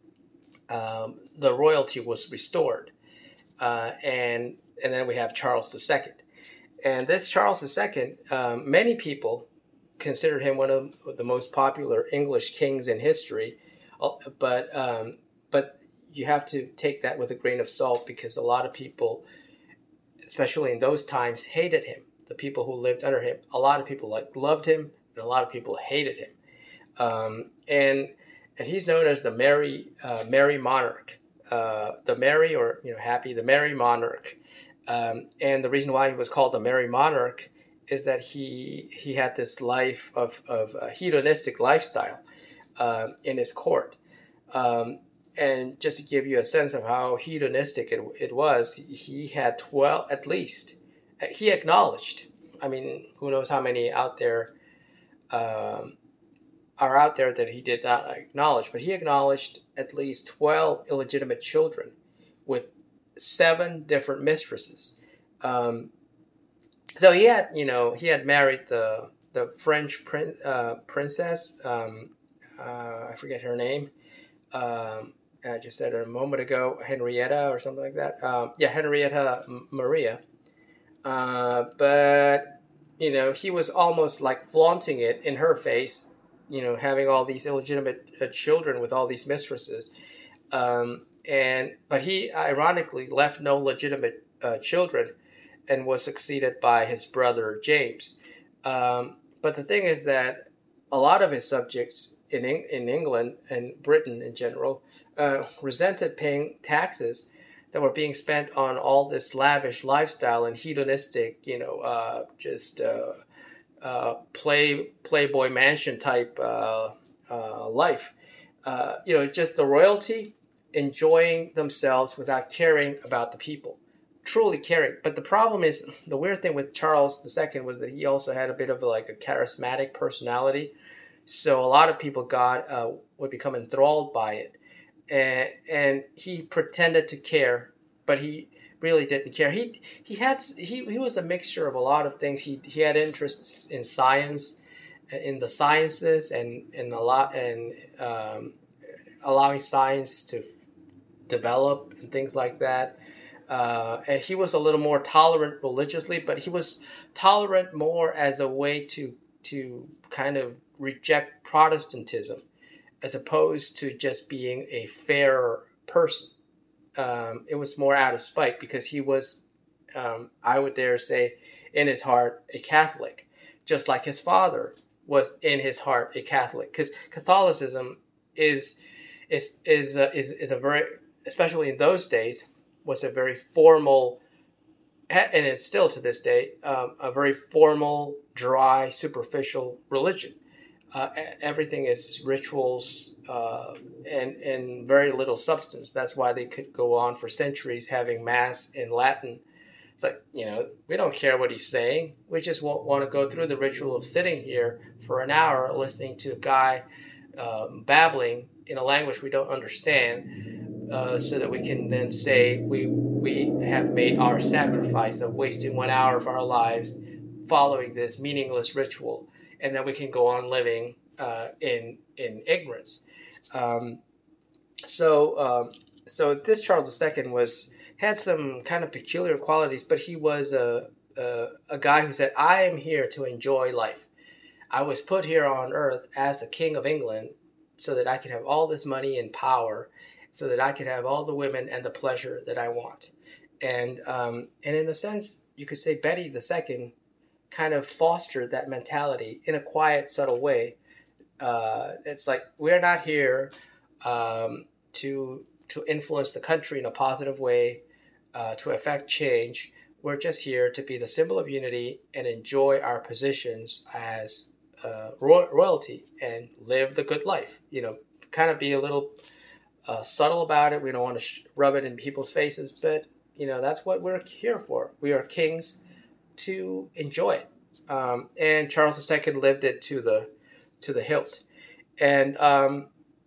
um, the royalty was restored, uh, and and then we have Charles the Second, and this Charles the Second, um, many people considered him one of the most popular English kings in history, but um, but you have to take that with a grain of salt because a lot of people, especially in those times, hated him. The people who lived under him, a lot of people like loved him, and a lot of people hated him. Um, and and he's known as the merry uh, merry monarch, uh, the merry or you know happy, the merry monarch. Um, and the reason why he was called the merry monarch is that he he had this life of of a hedonistic lifestyle uh, in his court. Um, and just to give you a sense of how hedonistic it, it was, he had twelve at least. He acknowledged. I mean, who knows how many out there um, are out there that he did not acknowledge, but he acknowledged at least twelve illegitimate children with seven different mistresses. Um, so he had, you know, he had married the the French prin, uh, princess. Um, uh, I forget her name. Um, I just said it a moment ago, Henrietta or something like that. Um, yeah, Henrietta Maria. Uh, but, you know, he was almost like flaunting it in her face, you know, having all these illegitimate uh, children with all these mistresses. Um, and but he ironically left no legitimate uh, children and was succeeded by his brother James. Um, but the thing is that a lot of his subjects in, in England and Britain in general uh, resented paying taxes that were being spent on all this lavish lifestyle and hedonistic, you know, uh, just uh, uh, play Playboy Mansion type uh, uh, life. Uh, you know, just the royalty enjoying themselves without caring about the people, truly caring. But the problem is, the weird thing with Charles the Second was that he also had a bit of a, like a charismatic personality. So a lot of people got uh, would become enthralled by it. And, and he pretended to care, but he really didn't care. He he had he, he was a mixture of a lot of things. He he had interests in science, in the sciences, and and a lot and um, allowing science to f- develop and things like that. Uh, and he was a little more tolerant religiously, but he was tolerant more as a way to to kind of reject Protestantism, as opposed to just being a fair person. um, it was more out of spite because he was, um, I would dare say, in his heart, a Catholic, just like his father was in his heart a Catholic. Because Catholicism is is is a, is is a very, especially in those days, was a very formal, and it's still to this day, um, a very formal, dry, superficial religion. Uh, everything is rituals uh, and and very little substance. That's why they could go on for centuries having mass in Latin. It's like, you know, we don't care what he's saying. We just want, want to go through the ritual of sitting here for an hour listening to a guy um, babbling in a language we don't understand, uh, so that we can then say we we have made our sacrifice of wasting one hour of our lives following this meaningless ritual, and then we can go on living uh, in in ignorance. Um, so um, so this Charles the Second was had some kind of peculiar qualities, but he was a, a a guy who said, "I am here to enjoy life. I was put here on earth as the King of England so that I could have all this money and power, so that I could have all the women and the pleasure that I want." And um, and in a sense, you could say Betty the Second kind of fostered that mentality in a quiet, subtle way. Uh, it's like, we're not here um, to to influence the country in a positive way, uh, to affect change. We're just here to be the symbol of unity and enjoy our positions as uh, roy- royalty and live the good life. You know, kind of be a little uh, subtle about it. We don't want to sh- rub it in people's faces, but you know, that's what we're here for. We are kings to enjoy it. Um, and Charles the Second lived it to the to the hilt. And um,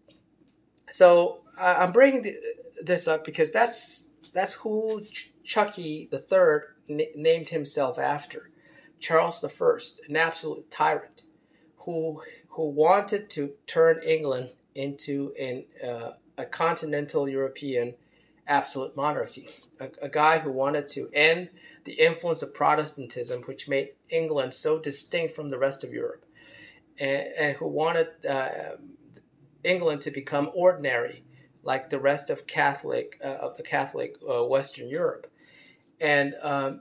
so I, I'm bringing the, this up because that's that's who Ch- Chucky the Third n- named himself after. Charles the First, an absolute tyrant, who who wanted to turn England into an uh, a continental European absolute monarchy. A, a guy who wanted to end the influence of Protestantism, which made England so distinct from the rest of Europe, and, and who wanted uh, England to become ordinary, like the rest of Catholic uh, of the Catholic uh, Western Europe, and um,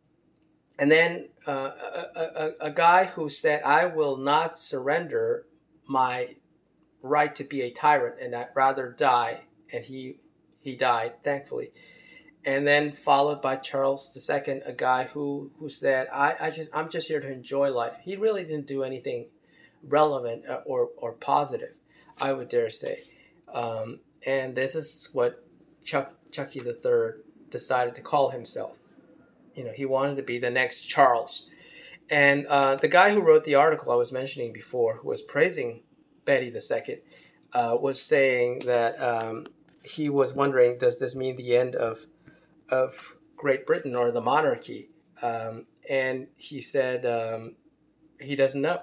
and then uh, a, a, a guy who said, "I will not surrender my right to be a tyrant, and I'd rather die," and he he died, thankfully. And then followed by Charles the Second, a guy who who said, I, I just I'm just here to enjoy life. He really didn't do anything relevant or or positive, I would dare say. Um, and this is what Chuck Chucky the Third decided to call himself. You know, he wanted to be the next Charles. And uh, the guy who wrote the article I was mentioning before, who was praising Betty the Second, uh, was saying that um, he was wondering, does this mean the end of of Great Britain or the monarchy? Um, and he said um, he doesn't know.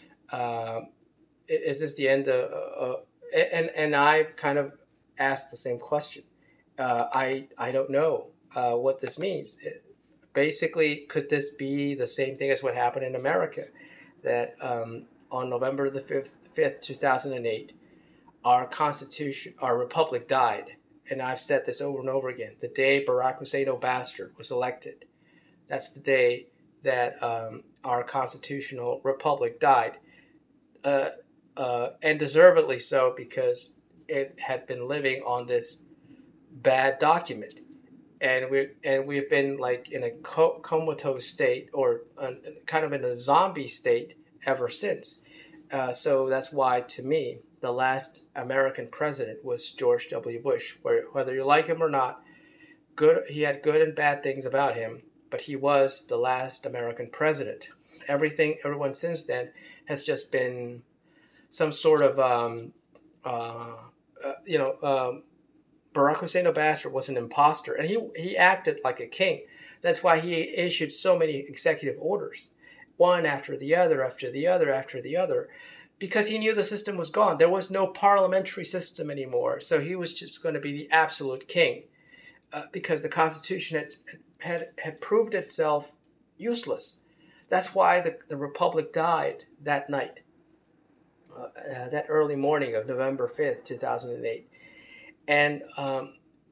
Uh, is this the end of? Uh, and and I've kind of asked the same question. Uh, I I don't know uh, what this means. It, basically, could this be the same thing as what happened in America? That um, on November the fifth, two thousand eight, our Constitution, our Republic died. And I've said this over and over again. The day Barack Hussein Obastard was elected, that's the day that um, our constitutional republic died. Uh, uh, and deservedly so, because it had been living on this bad document. And we and we've been like in a comatose state, or uh, kind of in a zombie state ever since. Uh, so that's why, to me, the last American president was George W. Bush. Where, whether you like him or not, good he had good and bad things about him, but he was the last American president. Everything, everyone since then has just been some sort of, um, uh, uh, you know, um, Barack Hussein Obastard was an imposter, and he he acted like a king. That's why he issued so many executive orders, one after the other, after the other, after the other, because he knew the system was gone. There was no parliamentary system anymore, so he was just going to be the absolute king, uh, because the Constitution had, had had proved itself useless. That's why the, the Republic died that night, uh, uh, that early morning of November fifth, two thousand eight. And um,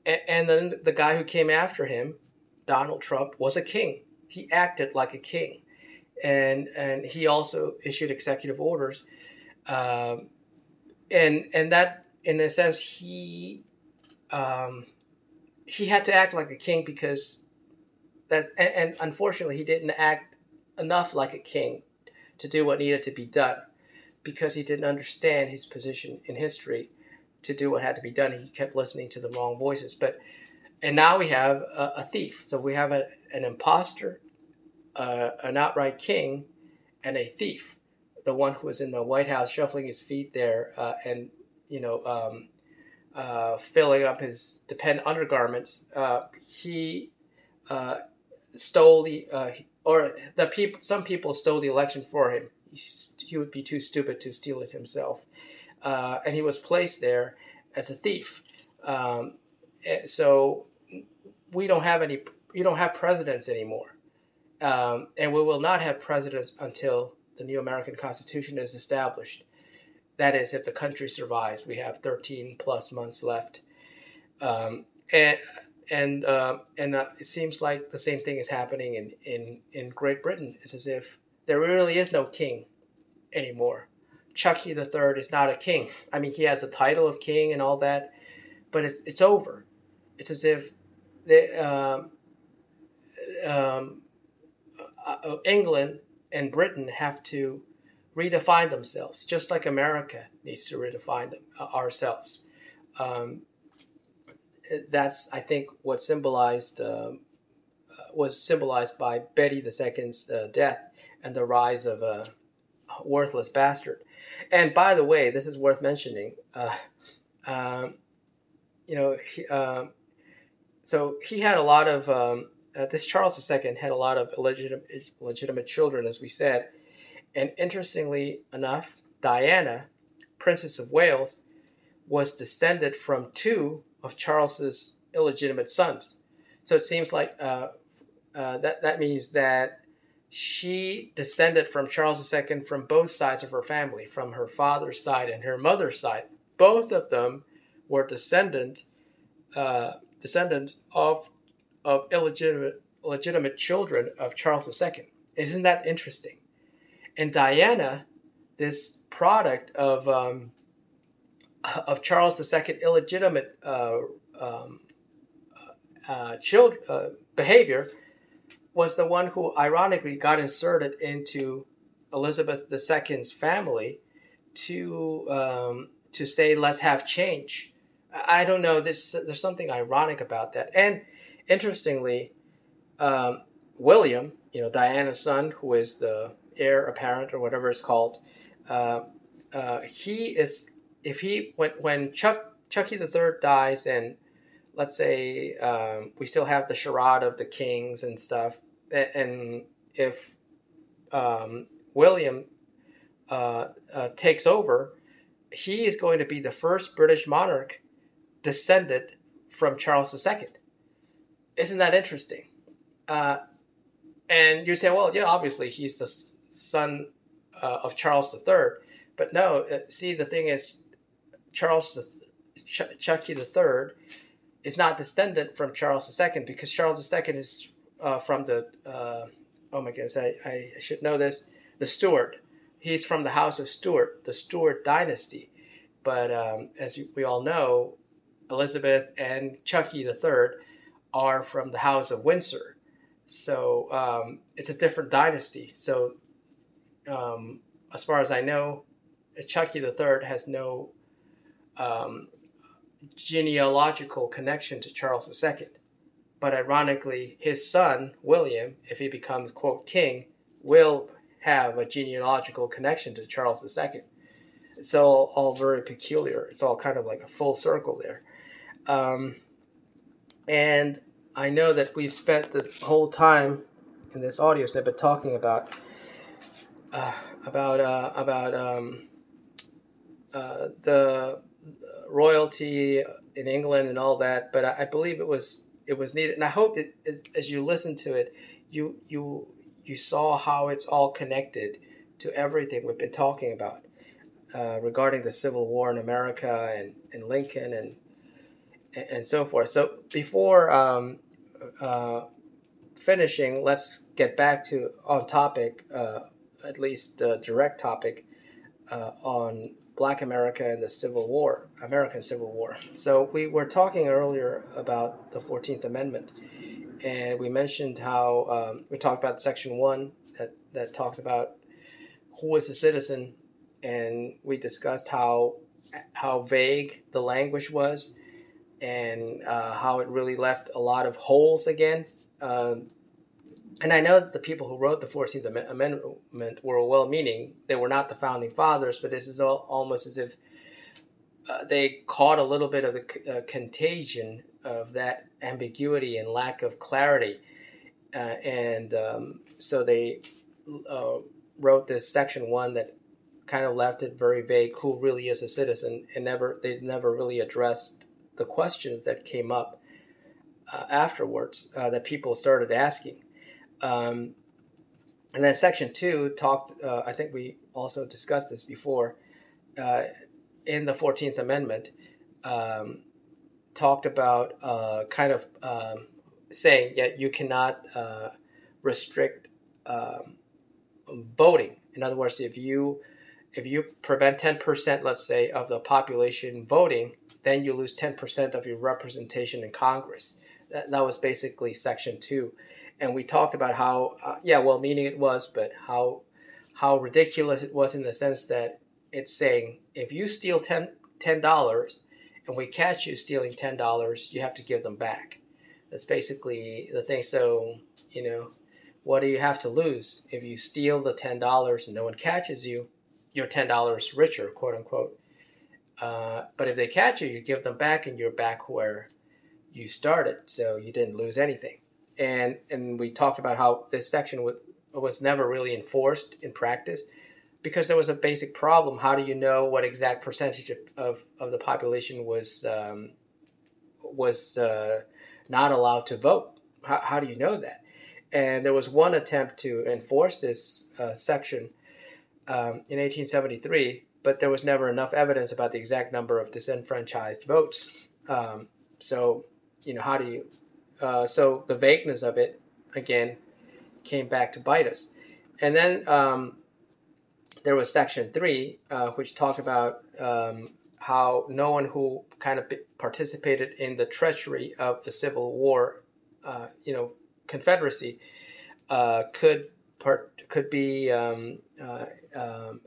And, and then the guy who came after him, Donald Trump, was a king. He acted like a king, and and he also issued executive orders, um, and and that in a sense he um, he had to act like a king because that's and, and unfortunately he didn't act enough like a king to do what needed to be done because he didn't understand his position in history to do what had to be done. He kept listening to the wrong voices. But and now we have a, a thief. So we have a, an imposter, uh, an outright king, and a thief. The one who was in the White House shuffling his feet there uh, and you know um, uh, filling up his dependent undergarments. Uh, he uh, stole the uh, or the people. Some people stole the election for him. He, he would be too stupid to steal it himself, uh, and he was placed there as a thief. Um, so we don't have any. You don't have presidents anymore, um, and we will not have presidents until the new American Constitution is established. That is, if the country survives. We have thirteen plus months left, um, and and uh, and uh, it seems like the same thing is happening in, in, in Great Britain. It's as if there really is no king anymore. Chucky the Third is not a king. I mean, he has the title of king and all that, but it's it's over. It's as if the um, um, uh, England and Britain have to redefine themselves, just like America needs to redefine them uh, ourselves. Um, that's, I think, what symbolized um, uh, was symbolized by Betty the Second's uh, death and the rise of a worthless bastard. And by the way, this is worth mentioning. Uh, um, you know, he, um, so he had a lot of um, uh, this Charles the Second had a lot of illegitimate legitimate children, as we said. And interestingly enough, Diana, Princess of Wales, was descended from two of Charles's illegitimate sons. So it seems like uh, uh, that that means that she descended from Charles the Second from both sides of her family, from her father's side and her mother's side. Both of them were descendant uh, descendants of of illegitimate legitimate children of Charles the Second. Isn't that interesting? And Diana, this product of um, of Charles the Second illegitimate uh, um, uh, child, uh, behavior, was the one who ironically got inserted into Elizabeth the Second's family to um, to say, let's have change. I don't know. There's there's something ironic about that. And interestingly, um, William, you know, Diana's son, who is the heir apparent or whatever it's called, uh, uh, he is. If he when when Chuck Chucky the Third dies, and let's say um, we still have the charade of the kings and stuff, and, and if um, William uh, uh, takes over, he is going to be the first British monarch descended from Charles the Second. Isn't that interesting? Uh, and you'd say, well, yeah, obviously he's the son uh, of Charles the Third, but no. Uh, see, the thing is, Charles the Ch- Chucky the Third is not descendant from Charles the Second because Charles the Second is uh, from the uh, oh my goodness, I, I should know this, the Stuart. He's from the House of Stuart, the Stuart dynasty. But um, as you, we all know, Elizabeth and Chucky the Third are from the House of Windsor. So um, it's a different dynasty. So um, as far as I know, Chucky the Third has no um, genealogical connection to Charles the Second. But ironically, his son, William, if he becomes, quote, king, will have a genealogical connection to Charles the Second. It's all, all very peculiar. It's all kind of like a full circle there. Um, and I know that we've spent the whole time in this audio snippet talking about uh, about uh, about um, uh, the royalty in England and all that, but I, I believe it was it was needed, and I hope it, as, as you listen to it, you you you saw how it's all connected to everything we've been talking about uh, regarding the Civil War in America and, and Lincoln and and, and so forth. So before um, uh, finishing, let's get back to on topic, uh, at least uh, direct topic uh, on Black America and the Civil War, American Civil War. So we were talking earlier about the fourteenth Amendment, and we mentioned how um, we talked about Section One that that talked about who is a citizen, and we discussed how how vague the language was, and uh, how it really left a lot of holes again. Um, and I know that the people who wrote the fourteenth Amendment were well-meaning. They were not the founding fathers, but this is all, almost as if uh, they caught a little bit of the uh, contagion of that ambiguity and lack of clarity. Uh, and um, so they uh, wrote this section one that kind of left it very vague, who really is a citizen, and never they never really addressed the questions that came up uh, afterwards uh, that people started asking. Um, and then section two talked, uh, I think we also discussed this before, uh, in the fourteenth Amendment, um, talked about uh, kind of um, saying, yeah, you cannot uh, restrict um, voting. In other words, if you if you prevent ten percent, let's say, of the population voting, then you lose ten percent of your representation in Congress. That, that was basically section two. And we talked about how, uh, yeah, well, meaning it was, but how how ridiculous it was in the sense that it's saying, if you steal ten dollars and we catch you stealing ten dollars, you have to give them back. That's basically the thing. So, you know, what do you have to lose? If you steal the ten dollars and no one catches you, you're ten dollars richer, quote unquote. Uh, but if they catch you, you give them back and you're back where you started. So you didn't lose anything. And and we talked about how this section was, was never really enforced in practice because there was a basic problem. How do you know what exact percentage of, of, of the population was um, was uh, not allowed to vote? How, how do you know that? And there was one attempt to enforce this uh, section um, in eighteen seventy-three, but there was never enough evidence about the exact number of disenfranchised votes. Um, so, you know, how do you... Uh, so the vagueness of it, again, came back to bite us. And then um, there was Section three, uh, which talked about um, how no one who kind of participated in the treachery of the Civil War, uh, you know, Confederacy, uh, could part, could be um, uh, um,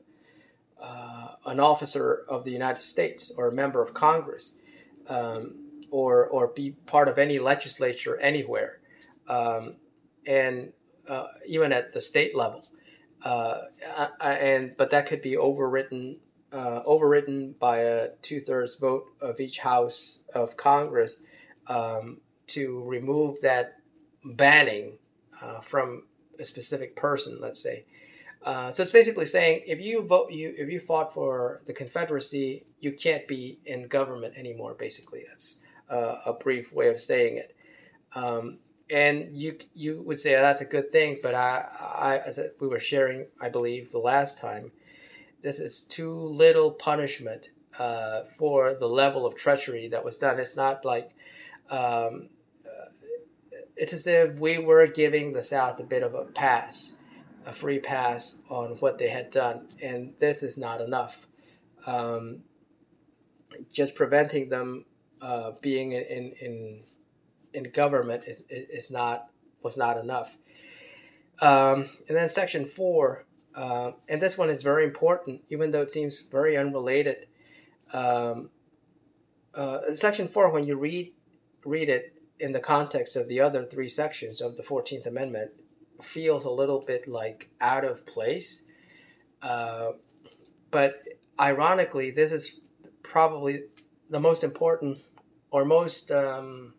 uh, an officer of the United States or a member of Congress. Um, or or be part of any legislature anywhere, um, and uh, even at the state level. Uh, and but that could be overwritten uh, overridden by a two-thirds vote of each house of Congress um, to remove that banning uh, from a specific person, let's say. Uh, so it's basically saying if you vote, you if you fought for the Confederacy, you can't be in government anymore. Basically, that's Uh, a brief way of saying it. Um, and you you would say, oh, that's a good thing, but I, I as we were sharing, I believe, the last time, this is too little punishment uh, for the level of treachery that was done. It's not like, um, uh, it's as if we were giving the South a bit of a pass, a free pass on what they had done, and this is not enough. Um, just preventing them Uh, being in, in in government is is not was not enough. Um, and then Section four, uh, and this one is very important, even though it seems very unrelated. Um, uh, Section four, when you read read it in the context of the other three sections of the fourteenth Amendment, feels a little bit like out of place. Uh, but ironically, this is probably the most important or most um,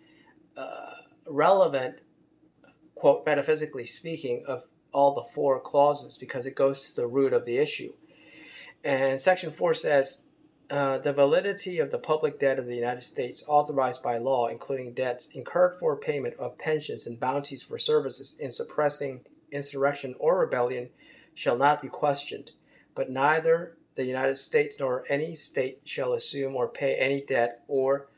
uh, relevant, quote, metaphysically speaking, of all the four clauses because it goes to the root of the issue. And Section four says, uh, the validity of the public debt of the United States authorized by law, including debts incurred for payment of pensions and bounties for services in suppressing insurrection or rebellion, shall not be questioned, but neither the United States nor any state shall assume or pay any debt or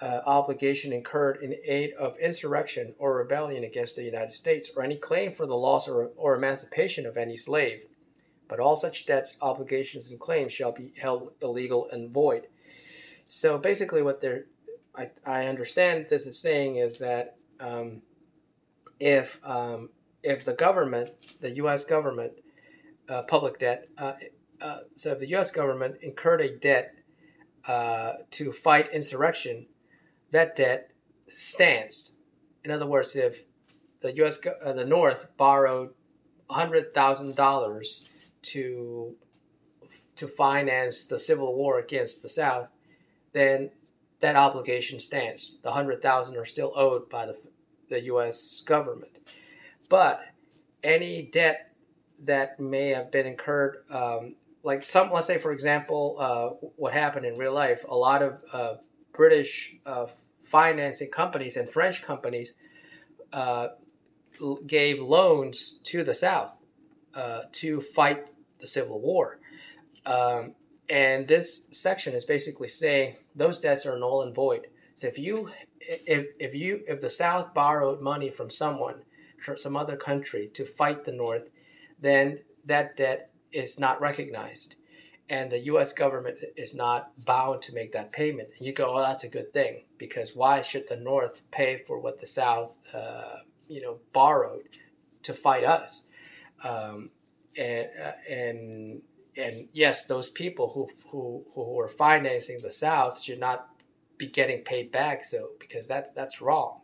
uh, obligation incurred in aid of insurrection or rebellion against the United States, or any claim for the loss or, or emancipation of any slave. But all such debts, obligations, and claims shall be held illegal and void. So basically, what they're, I, I understand this is saying is that um, if um, if the government, the U S government, uh, public debt, uh, uh, so if the U S government incurred a debt uh, to fight insurrection, that debt stands. In other words, if the U S uh, the North borrowed one hundred thousand dollars to to finance the Civil War against the South, then that obligation stands. The one hundred thousand dollars are still owed by the the U S government. But any debt that may have been incurred, um, like some, let's say, for example, uh, what happened in real life, a lot of uh, British uh, financing companies and French companies uh, gave loans to the South uh, to fight the Civil War. Um, and this section is basically saying those debts are null and void. So if you, if if you, if the South borrowed money from someone, from some other country to fight the North, then that debt is not recognized, and the U S government is not bound to make that payment. And you go, "Oh, that's a good thing, because why should the North pay for what the South, uh, you know, borrowed to fight us?" Um, and uh, and and yes, those people who who who are financing the South should not be getting paid back, so because that's that's wrong,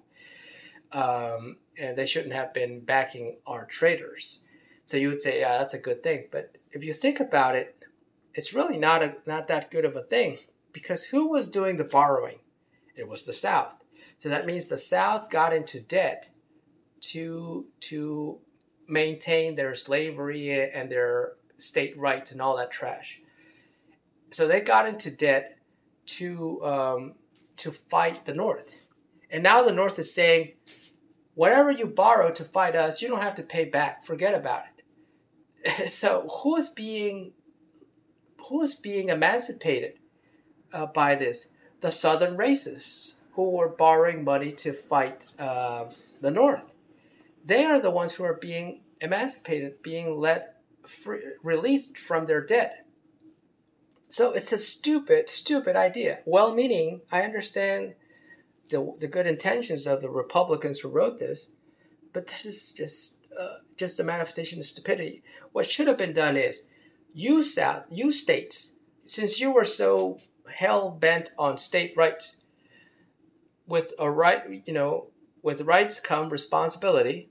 um, and they shouldn't have been backing our traders. So you would say, yeah, that's a good thing. But if you think about it, it's really not a not that good of a thing, because who was doing the borrowing? It was the South. So that means the South got into debt to to maintain their slavery and their state rights and all that trash. So they got into debt to um, to fight the North. And now the North is saying, whatever you borrow to fight us, you don't have to pay back. Forget about it. So who is being who is being emancipated uh, by this? The Southern racists who were borrowing money to fight uh, the North. They are the ones who are being emancipated, being let free, released from their debt. So it's a stupid, stupid idea. Well-meaning, I understand the the good intentions of the Republicans who wrote this, but this is just uh, just a manifestation of stupidity. What should have been done is, you South, you states, since you were so hell-bent on state rights, with a right, you know, with rights come responsibility.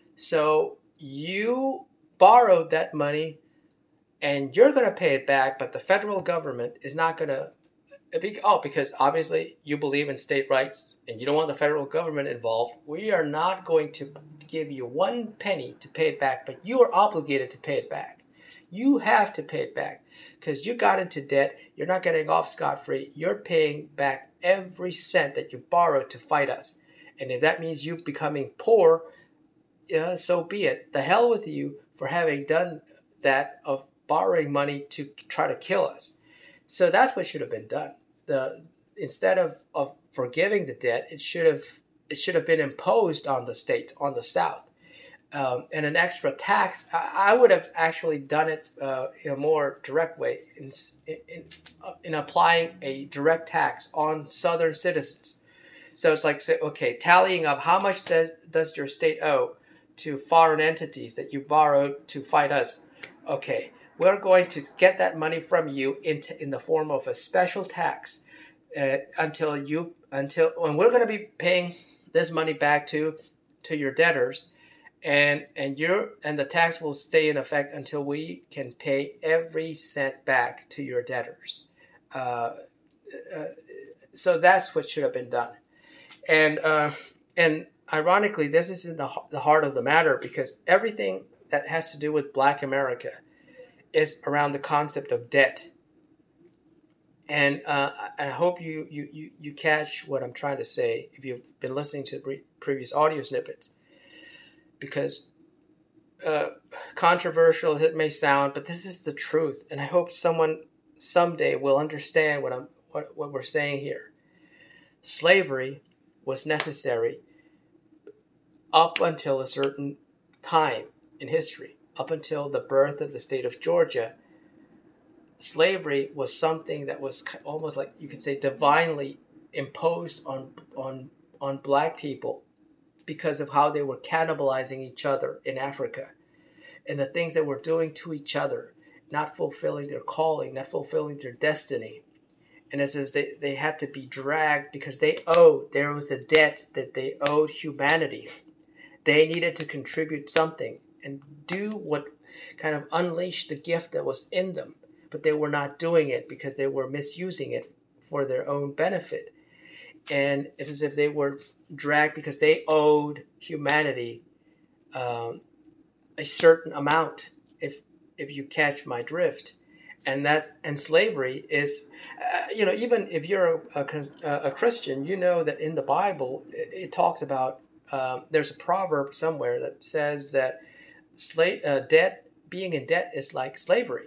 So you borrowed that money, and you're going to pay it back, but the federal government is not going to. Oh, because obviously you believe in state rights and you don't want the federal government involved. We are not going to give you one penny to pay it back, but you are obligated to pay it back. You have to pay it back because you got into debt. You're not getting off scot-free. You're paying back every cent that you borrowed to fight us. And if that means you becoming poor, yeah, so be it. The hell with you for having done that, of borrowing money to try to kill us. So that's what should have been done. The instead of, of forgiving the debt, it should have it should have been imposed on the state, on the South, um, and an extra tax. I, I would have actually done it uh, in a more direct way, in in, in applying a direct tax on Southern citizens. So it's like, say, okay, tallying up how much does does your state owe to foreign entities that you borrowed to fight us. Okay. We're going to get that money from you into in the form of a special tax uh, until you until when we're going to be paying this money back to to your debtors, and and your and the tax will stay in effect until we can pay every cent back to your debtors. Uh, uh, so that's what should have been done, and uh, and ironically, this is in the the heart of the matter, because everything that has to do with Black America is around the concept of debt. And uh, I hope you, you, you, you catch what I'm trying to say if you've been listening to pre- previous audio snippets. Because uh, controversial as it may sound, but this is the truth. And I hope someone someday will understand what I'm what, what we're saying here. slavery was necessary up until a certain time in history, up until the birth of the state of Georgia. Slavery was something that was almost like, you could say, divinely imposed on on on black people because of how they were cannibalizing each other in Africa and the things they were doing to each other, not fulfilling their calling, not fulfilling their destiny. And it says they, they had to be dragged because they owed, there was a debt that they owed humanity. They needed to contribute something and do what kind of unleashed the gift that was in them, but they were not doing it because they were misusing it for their own benefit. And it's as if they were dragged because they owed humanity um, a certain amount, if if you catch my drift. And that's and slavery is, uh, you know, even if you're a, a, a Christian, you know that in the Bible it, it talks about. Um, there's a proverb somewhere that says that slave uh, debt, being in debt, is like slavery,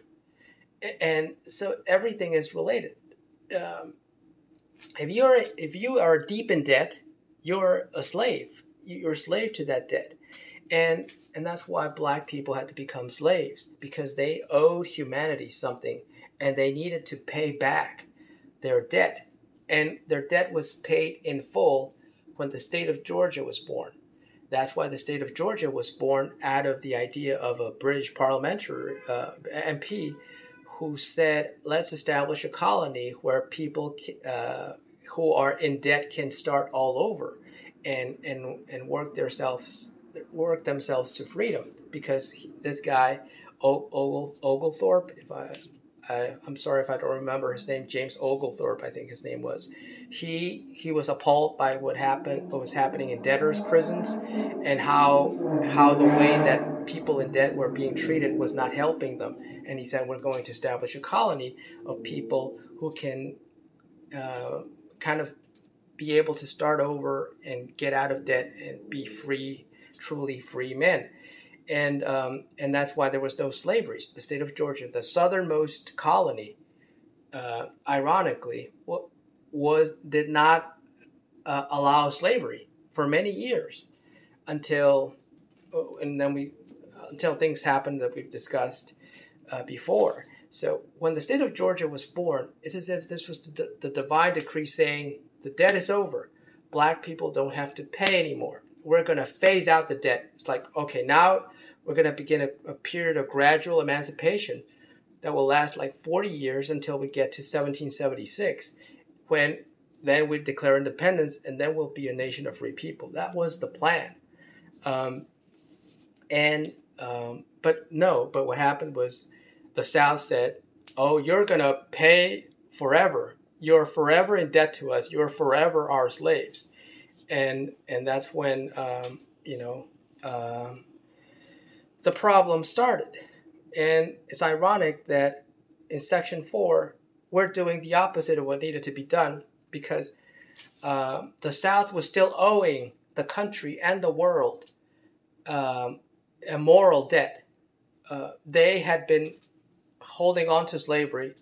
and so everything is related. Um, if you're if you are deep in debt, you're a slave. You're a slave to that debt, and and that's why black people had to become slaves, because they owed humanity something, and they needed to pay back their debt, and their debt was paid in full when the state of Georgia was born. That's why the state of Georgia was born out of the idea of a British parliamentary uh, M P who said, let's establish a colony where people uh, who are in debt can start all over and and and work themselves work themselves to freedom. Because he, this guy o- Ogle, Oglethorpe, if I, I I'm sorry if I don't remember his name, James Oglethorpe, I think his name was. He he was appalled by what happened, what was happening in debtors' prisons, and how how the way that people in debt were being treated was not helping them. And he said, we're going to establish a colony of people who can uh, kind of be able to start over and get out of debt and be free, truly free men. And um, and that's why there was no slavery. The state of Georgia, the southernmost colony, uh, ironically, was did not uh, allow slavery for many years until, and then we until things happened that we've discussed uh, before. So when the state of Georgia was born, it's as if this was the, the divine decree saying the debt is over. Black people don't have to pay anymore. We're going to phase out the debt. It's like, okay, now we're going to begin a, a period of gradual emancipation that will last like forty years until we get to seventeen seventy-six, when then we declare independence, and then we'll be a nation of free people. That was the plan. Um, and um, but no, but what happened was the South said, oh, you're going to pay forever. You're forever in debt to us. You're forever our slaves. And and that's when, um, you know, um, the problem started. And it's ironic that in Section four, we're doing the opposite of what needed to be done, because uh, the South was still owing the country and the world um, a moral debt. Uh, they had been holding on to slavery,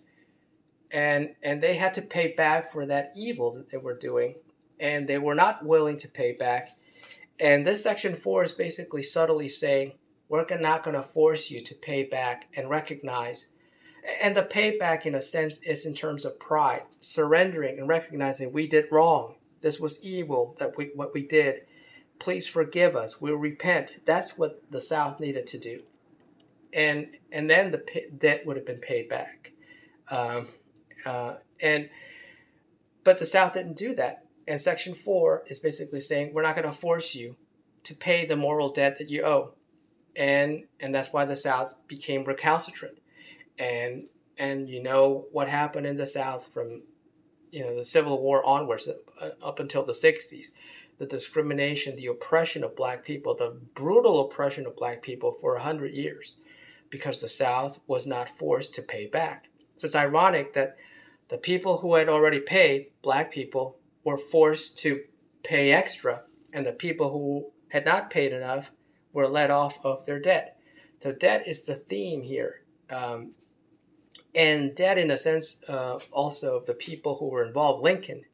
and and they had to pay back for that evil that they were doing, and they were not willing to pay back. And this Section four is basically subtly saying, we're not going to force you to pay back and recognize. And the payback, in a sense, is in terms of pride, surrendering and recognizing we did wrong. This was evil, that we what we did. Please forgive us. We'll repent. That's what the South needed to do. And and then the p- debt would have been paid back. Um, uh, and but the South didn't do that. And Section four is basically saying, we're not going to force you to pay the moral debt that you owe. And and that's why the South became recalcitrant. And and you know what happened in the South from, you know, the Civil War onwards, up until the sixties. The discrimination, the oppression of black people, the brutal oppression of black people for one hundred years, because the South was not forced to pay back. So it's ironic that the people who had already paid, black people, were forced to pay extra, and the people who had not paid enough were let off of their debt. So debt is the theme here. Um, and debt, in a sense, uh, also of the people who were involved. Lincoln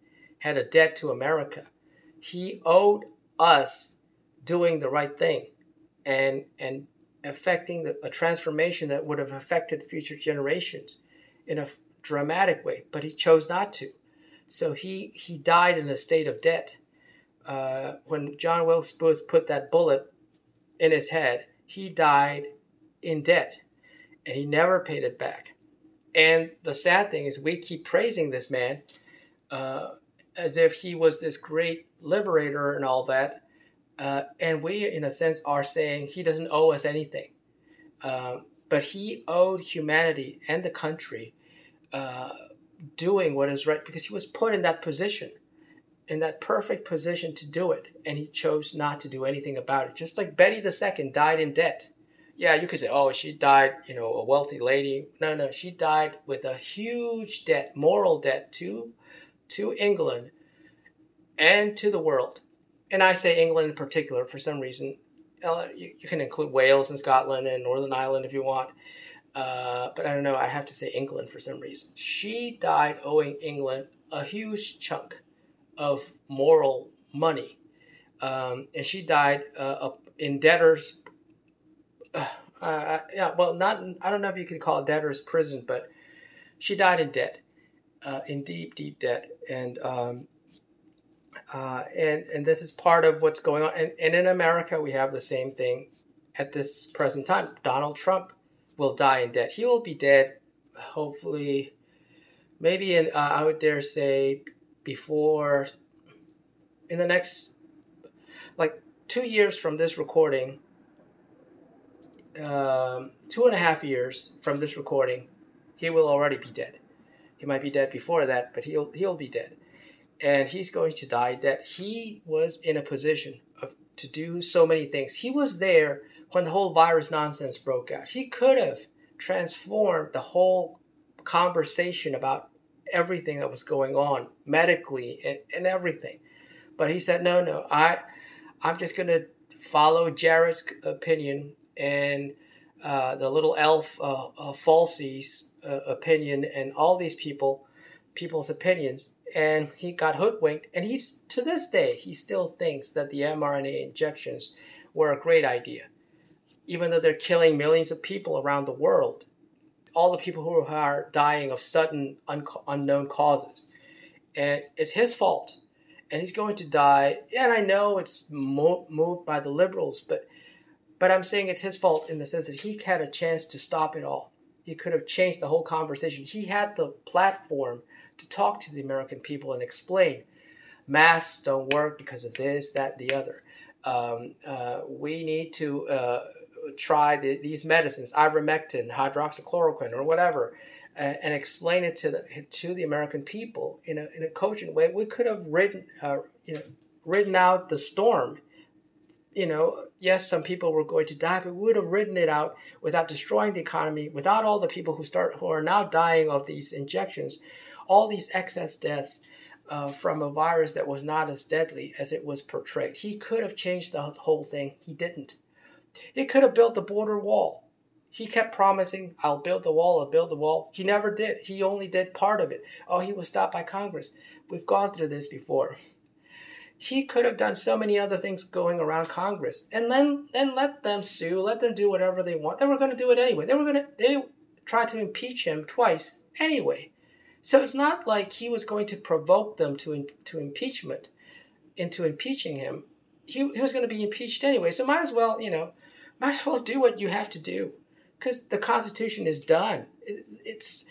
had a debt to America. He owed us doing the right thing and and affecting the, a transformation that would have affected future generations in a dramatic way, but he chose not to. So he, he died in a state of debt. Uh, when John Wilkes Booth put that bullet in his head, he died in debt, and he never paid it back. And the sad thing is we keep praising this man uh, as if he was this great liberator and all that. Uh, and we, in a sense, are saying he doesn't owe us anything. Um, but he owed humanity and the country uh, doing what is right because he was put in that position, in that perfect position to do it. And he chose not to do anything about it. Just like Betty the Second died in debt. Yeah, you could say, oh, she died, you know, a wealthy lady. No, no, she died with a huge debt, moral debt to, to England and to the world. And I say England in particular for some reason. Uh, you, you can include Wales and Scotland and Northern Ireland if you want. Uh, but I don't know, I have to say England for some reason. She died owing England a huge chunk of moral money. Um, and she died uh, in debtors. Uh, uh, yeah, well, not, I don't know if you could call it debtor's prison, but she died in debt, uh, in deep, deep debt. And, um, uh, and, and this is part of what's going on. And, and in America, we have the same thing at this present time. Donald Trump will die in debt. He will be dead, hopefully, maybe in, uh, I would dare say, before, in the next, like two years from this recording, um, two and a half years from this recording, he will already be dead. He might be dead before that, but he'll he'll be dead. And he's going to die dead. He was in a position of to do so many things. He was there when the whole virus nonsense broke out. He could have transformed the whole conversation about everything that was going on medically and, and everything. But he said, no, no, I, I'm just going to follow Jared's opinion and uh, the little elf uh, uh, Falsey's uh, opinion and all these people, people's opinions. And he got hoodwinked. And he's, to this day, he still thinks that the mRNA injections were a great idea. Even though they're killing millions of people around the world, all the people who are dying of sudden un- unknown causes. And it's his fault. And he's going to die. And I know it's mo- moved by the liberals, but but I'm saying it's his fault in the sense that he had a chance to stop it all. He could have changed the whole conversation. He had the platform to talk to the American people and explain masks don't work because of this, that, the other. Um, uh, we need to uh, try the, these medicines, ivermectin, hydroxychloroquine, or whatever, uh, and explain it to the to the American people in a in a cogent way. We could have ridden, uh, you know, ridden out the storm. You know, yes, some people were going to die, but we would have ridden it out without destroying the economy, without all the people who start who are now dying of these injections, all these excess deaths uh, from a virus that was not as deadly as it was portrayed. He could have changed the whole thing. He didn't. He could have built the border wall. He kept promising, I'll build the wall, I'll build the wall. He never did. He only did part of it. Oh, he was stopped by Congress. We've gone through this before. He could have done so many other things going around Congress, and then then let them sue, let them do whatever they want. They were going to do it anyway. They were going to they tried to impeach him twice anyway. So it's not like he was going to provoke them to to impeachment, into impeaching him. He he was going to be impeached anyway. So might as well, you know, might as well do what you have to do, because the Constitution is done. It, it's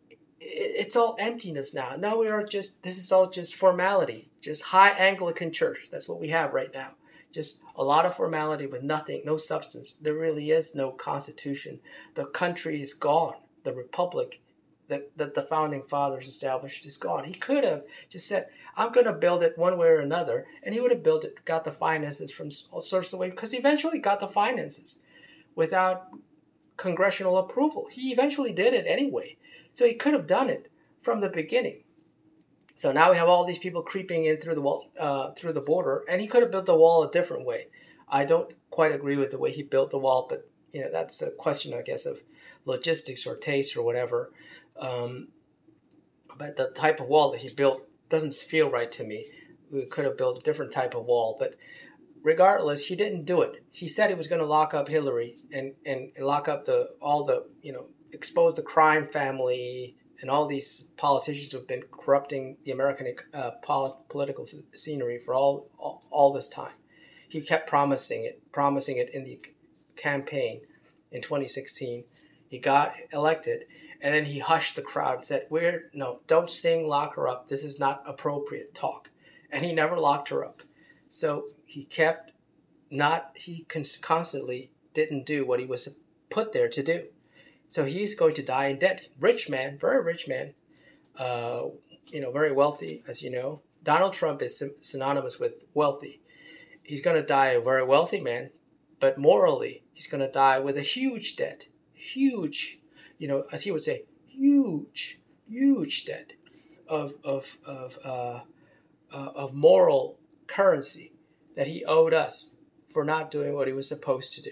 it's all emptiness now. Now we are just, this is all just formality, just high Anglican church. That's what we have right now. Just a lot of formality with nothing, no substance. There really is no constitution. The country is gone. The republic that, that the founding fathers established is gone. He could have just said, I'm going to build it one way or another. And he would have built it, got the finances from all sorts of ways, because he eventually got the finances without congressional approval. He eventually did it anyway. So he could have done it from the beginning. So now we have all these people creeping in through the wall, uh, through the border, and he could have built the wall a different way. I don't quite agree with the way he built the wall, but you know that's a question, I guess, of logistics or taste or whatever. Um, but the type of wall that he built doesn't feel right to me. We could have built a different type of wall, but regardless, he didn't do it. He said he was going to lock up Hillary and, and, and lock up the all the, you know, expose the crime family and all these politicians who've been corrupting the American uh, pol- political scenery for all, all all this time. He kept promising it, promising it in the campaign in twenty sixteen. He got elected, and then he hushed the crowd and said, "We're no, don't sing, lock her up. This is not appropriate talk." And he never locked her up. So he kept not, he constantly didn't do what he was put there to do. So he's going to die in debt. Rich man, very rich man, uh, you know, very wealthy, as you know. Donald Trump is synonymous with wealthy. He's going to die a very wealthy man, but morally, he's going to die with a huge debt. Huge, you know, as he would say, huge, huge debt of of of uh, uh, of moral currency that he owed us for not doing what he was supposed to do.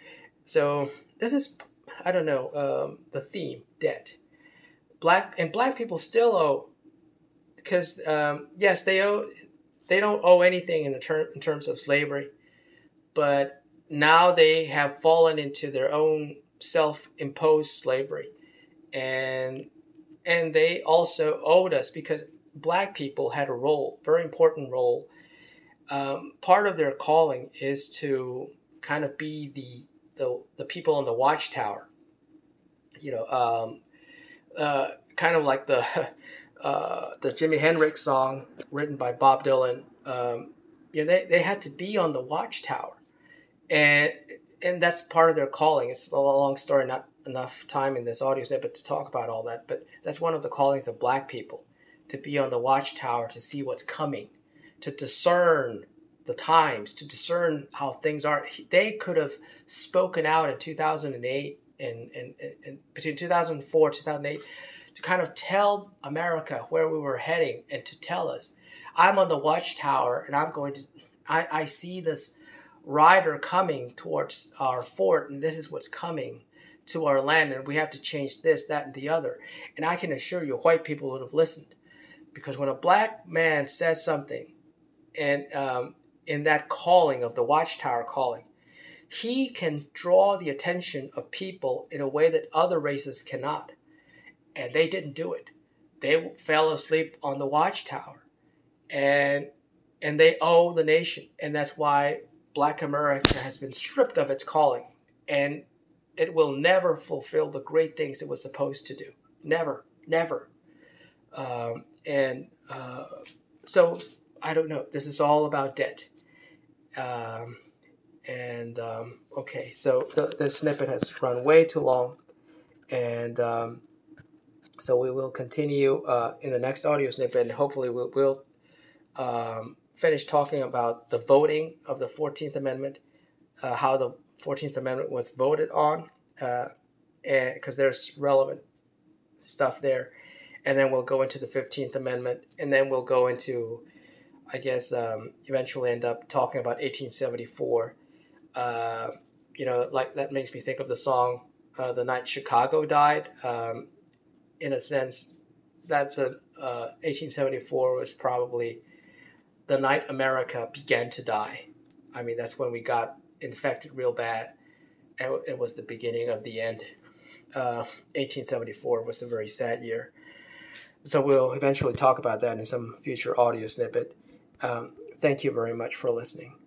So this is, I don't know, um, the theme, debt. Black and black people still owe, because um, yes, they owe. They don't owe anything in the ter- in terms of slavery, but now they have fallen into their own self-imposed slavery, and and they also owed us because black people had a role, very important role. Um, part of their calling is to kind of be the the, the people on the watchtower, you know, um, uh, kind of like the uh, the Jimi Hendrix song written by Bob Dylan. Um, you know, they, they had to be on the watchtower, and and that's part of their calling. It's a long story, not enough time in this audio snippet to talk about all that, but that's one of the callings of black people, to be on the watchtower, to see what's coming, to discern the times, to discern how things are. They could have spoken out in two thousand eight and, and, and between two thousand four, two thousand eight, to kind of tell America where we were heading and to tell us, I'm on the watchtower and I'm going to, I, I see this rider coming towards our fort, and this is what's coming to our land, and we have to change this, that, and the other. And I can assure you, white people would have listened, because when a black man says something, and um, in that calling of the watchtower calling, he can draw the attention of people in a way that other races cannot. And they didn't do it. They fell asleep on the watchtower, and and they owe the nation, and that's why Black America has been stripped of its calling, and it will never fulfill the great things it was supposed to do. Never, never. Um, and uh, so, I don't know. This is all about debt. Um, and, um, okay, so the, the snippet has run way too long. And um, so we will continue uh, in the next audio snippet, and hopefully we'll, we'll um, finish talking about the voting of the fourteenth Amendment, uh, how the fourteenth Amendment was voted on, uh, and because there's relevant stuff there. And then we'll go into the fifteenth Amendment, and then we'll go into, I guess, um, eventually end up talking about eighteen seventy-four. Uh, you know, like that makes me think of the song, uh, The Night Chicago Died. Um, in a sense, that's a, uh, eighteen seventy-four was probably the night America began to die. I mean, that's when we got infected real bad. And it was the beginning of the end. Uh, eighteen seventy-four was a very sad year. So we'll eventually talk about that in some future audio snippet. Um, thank you very much for listening.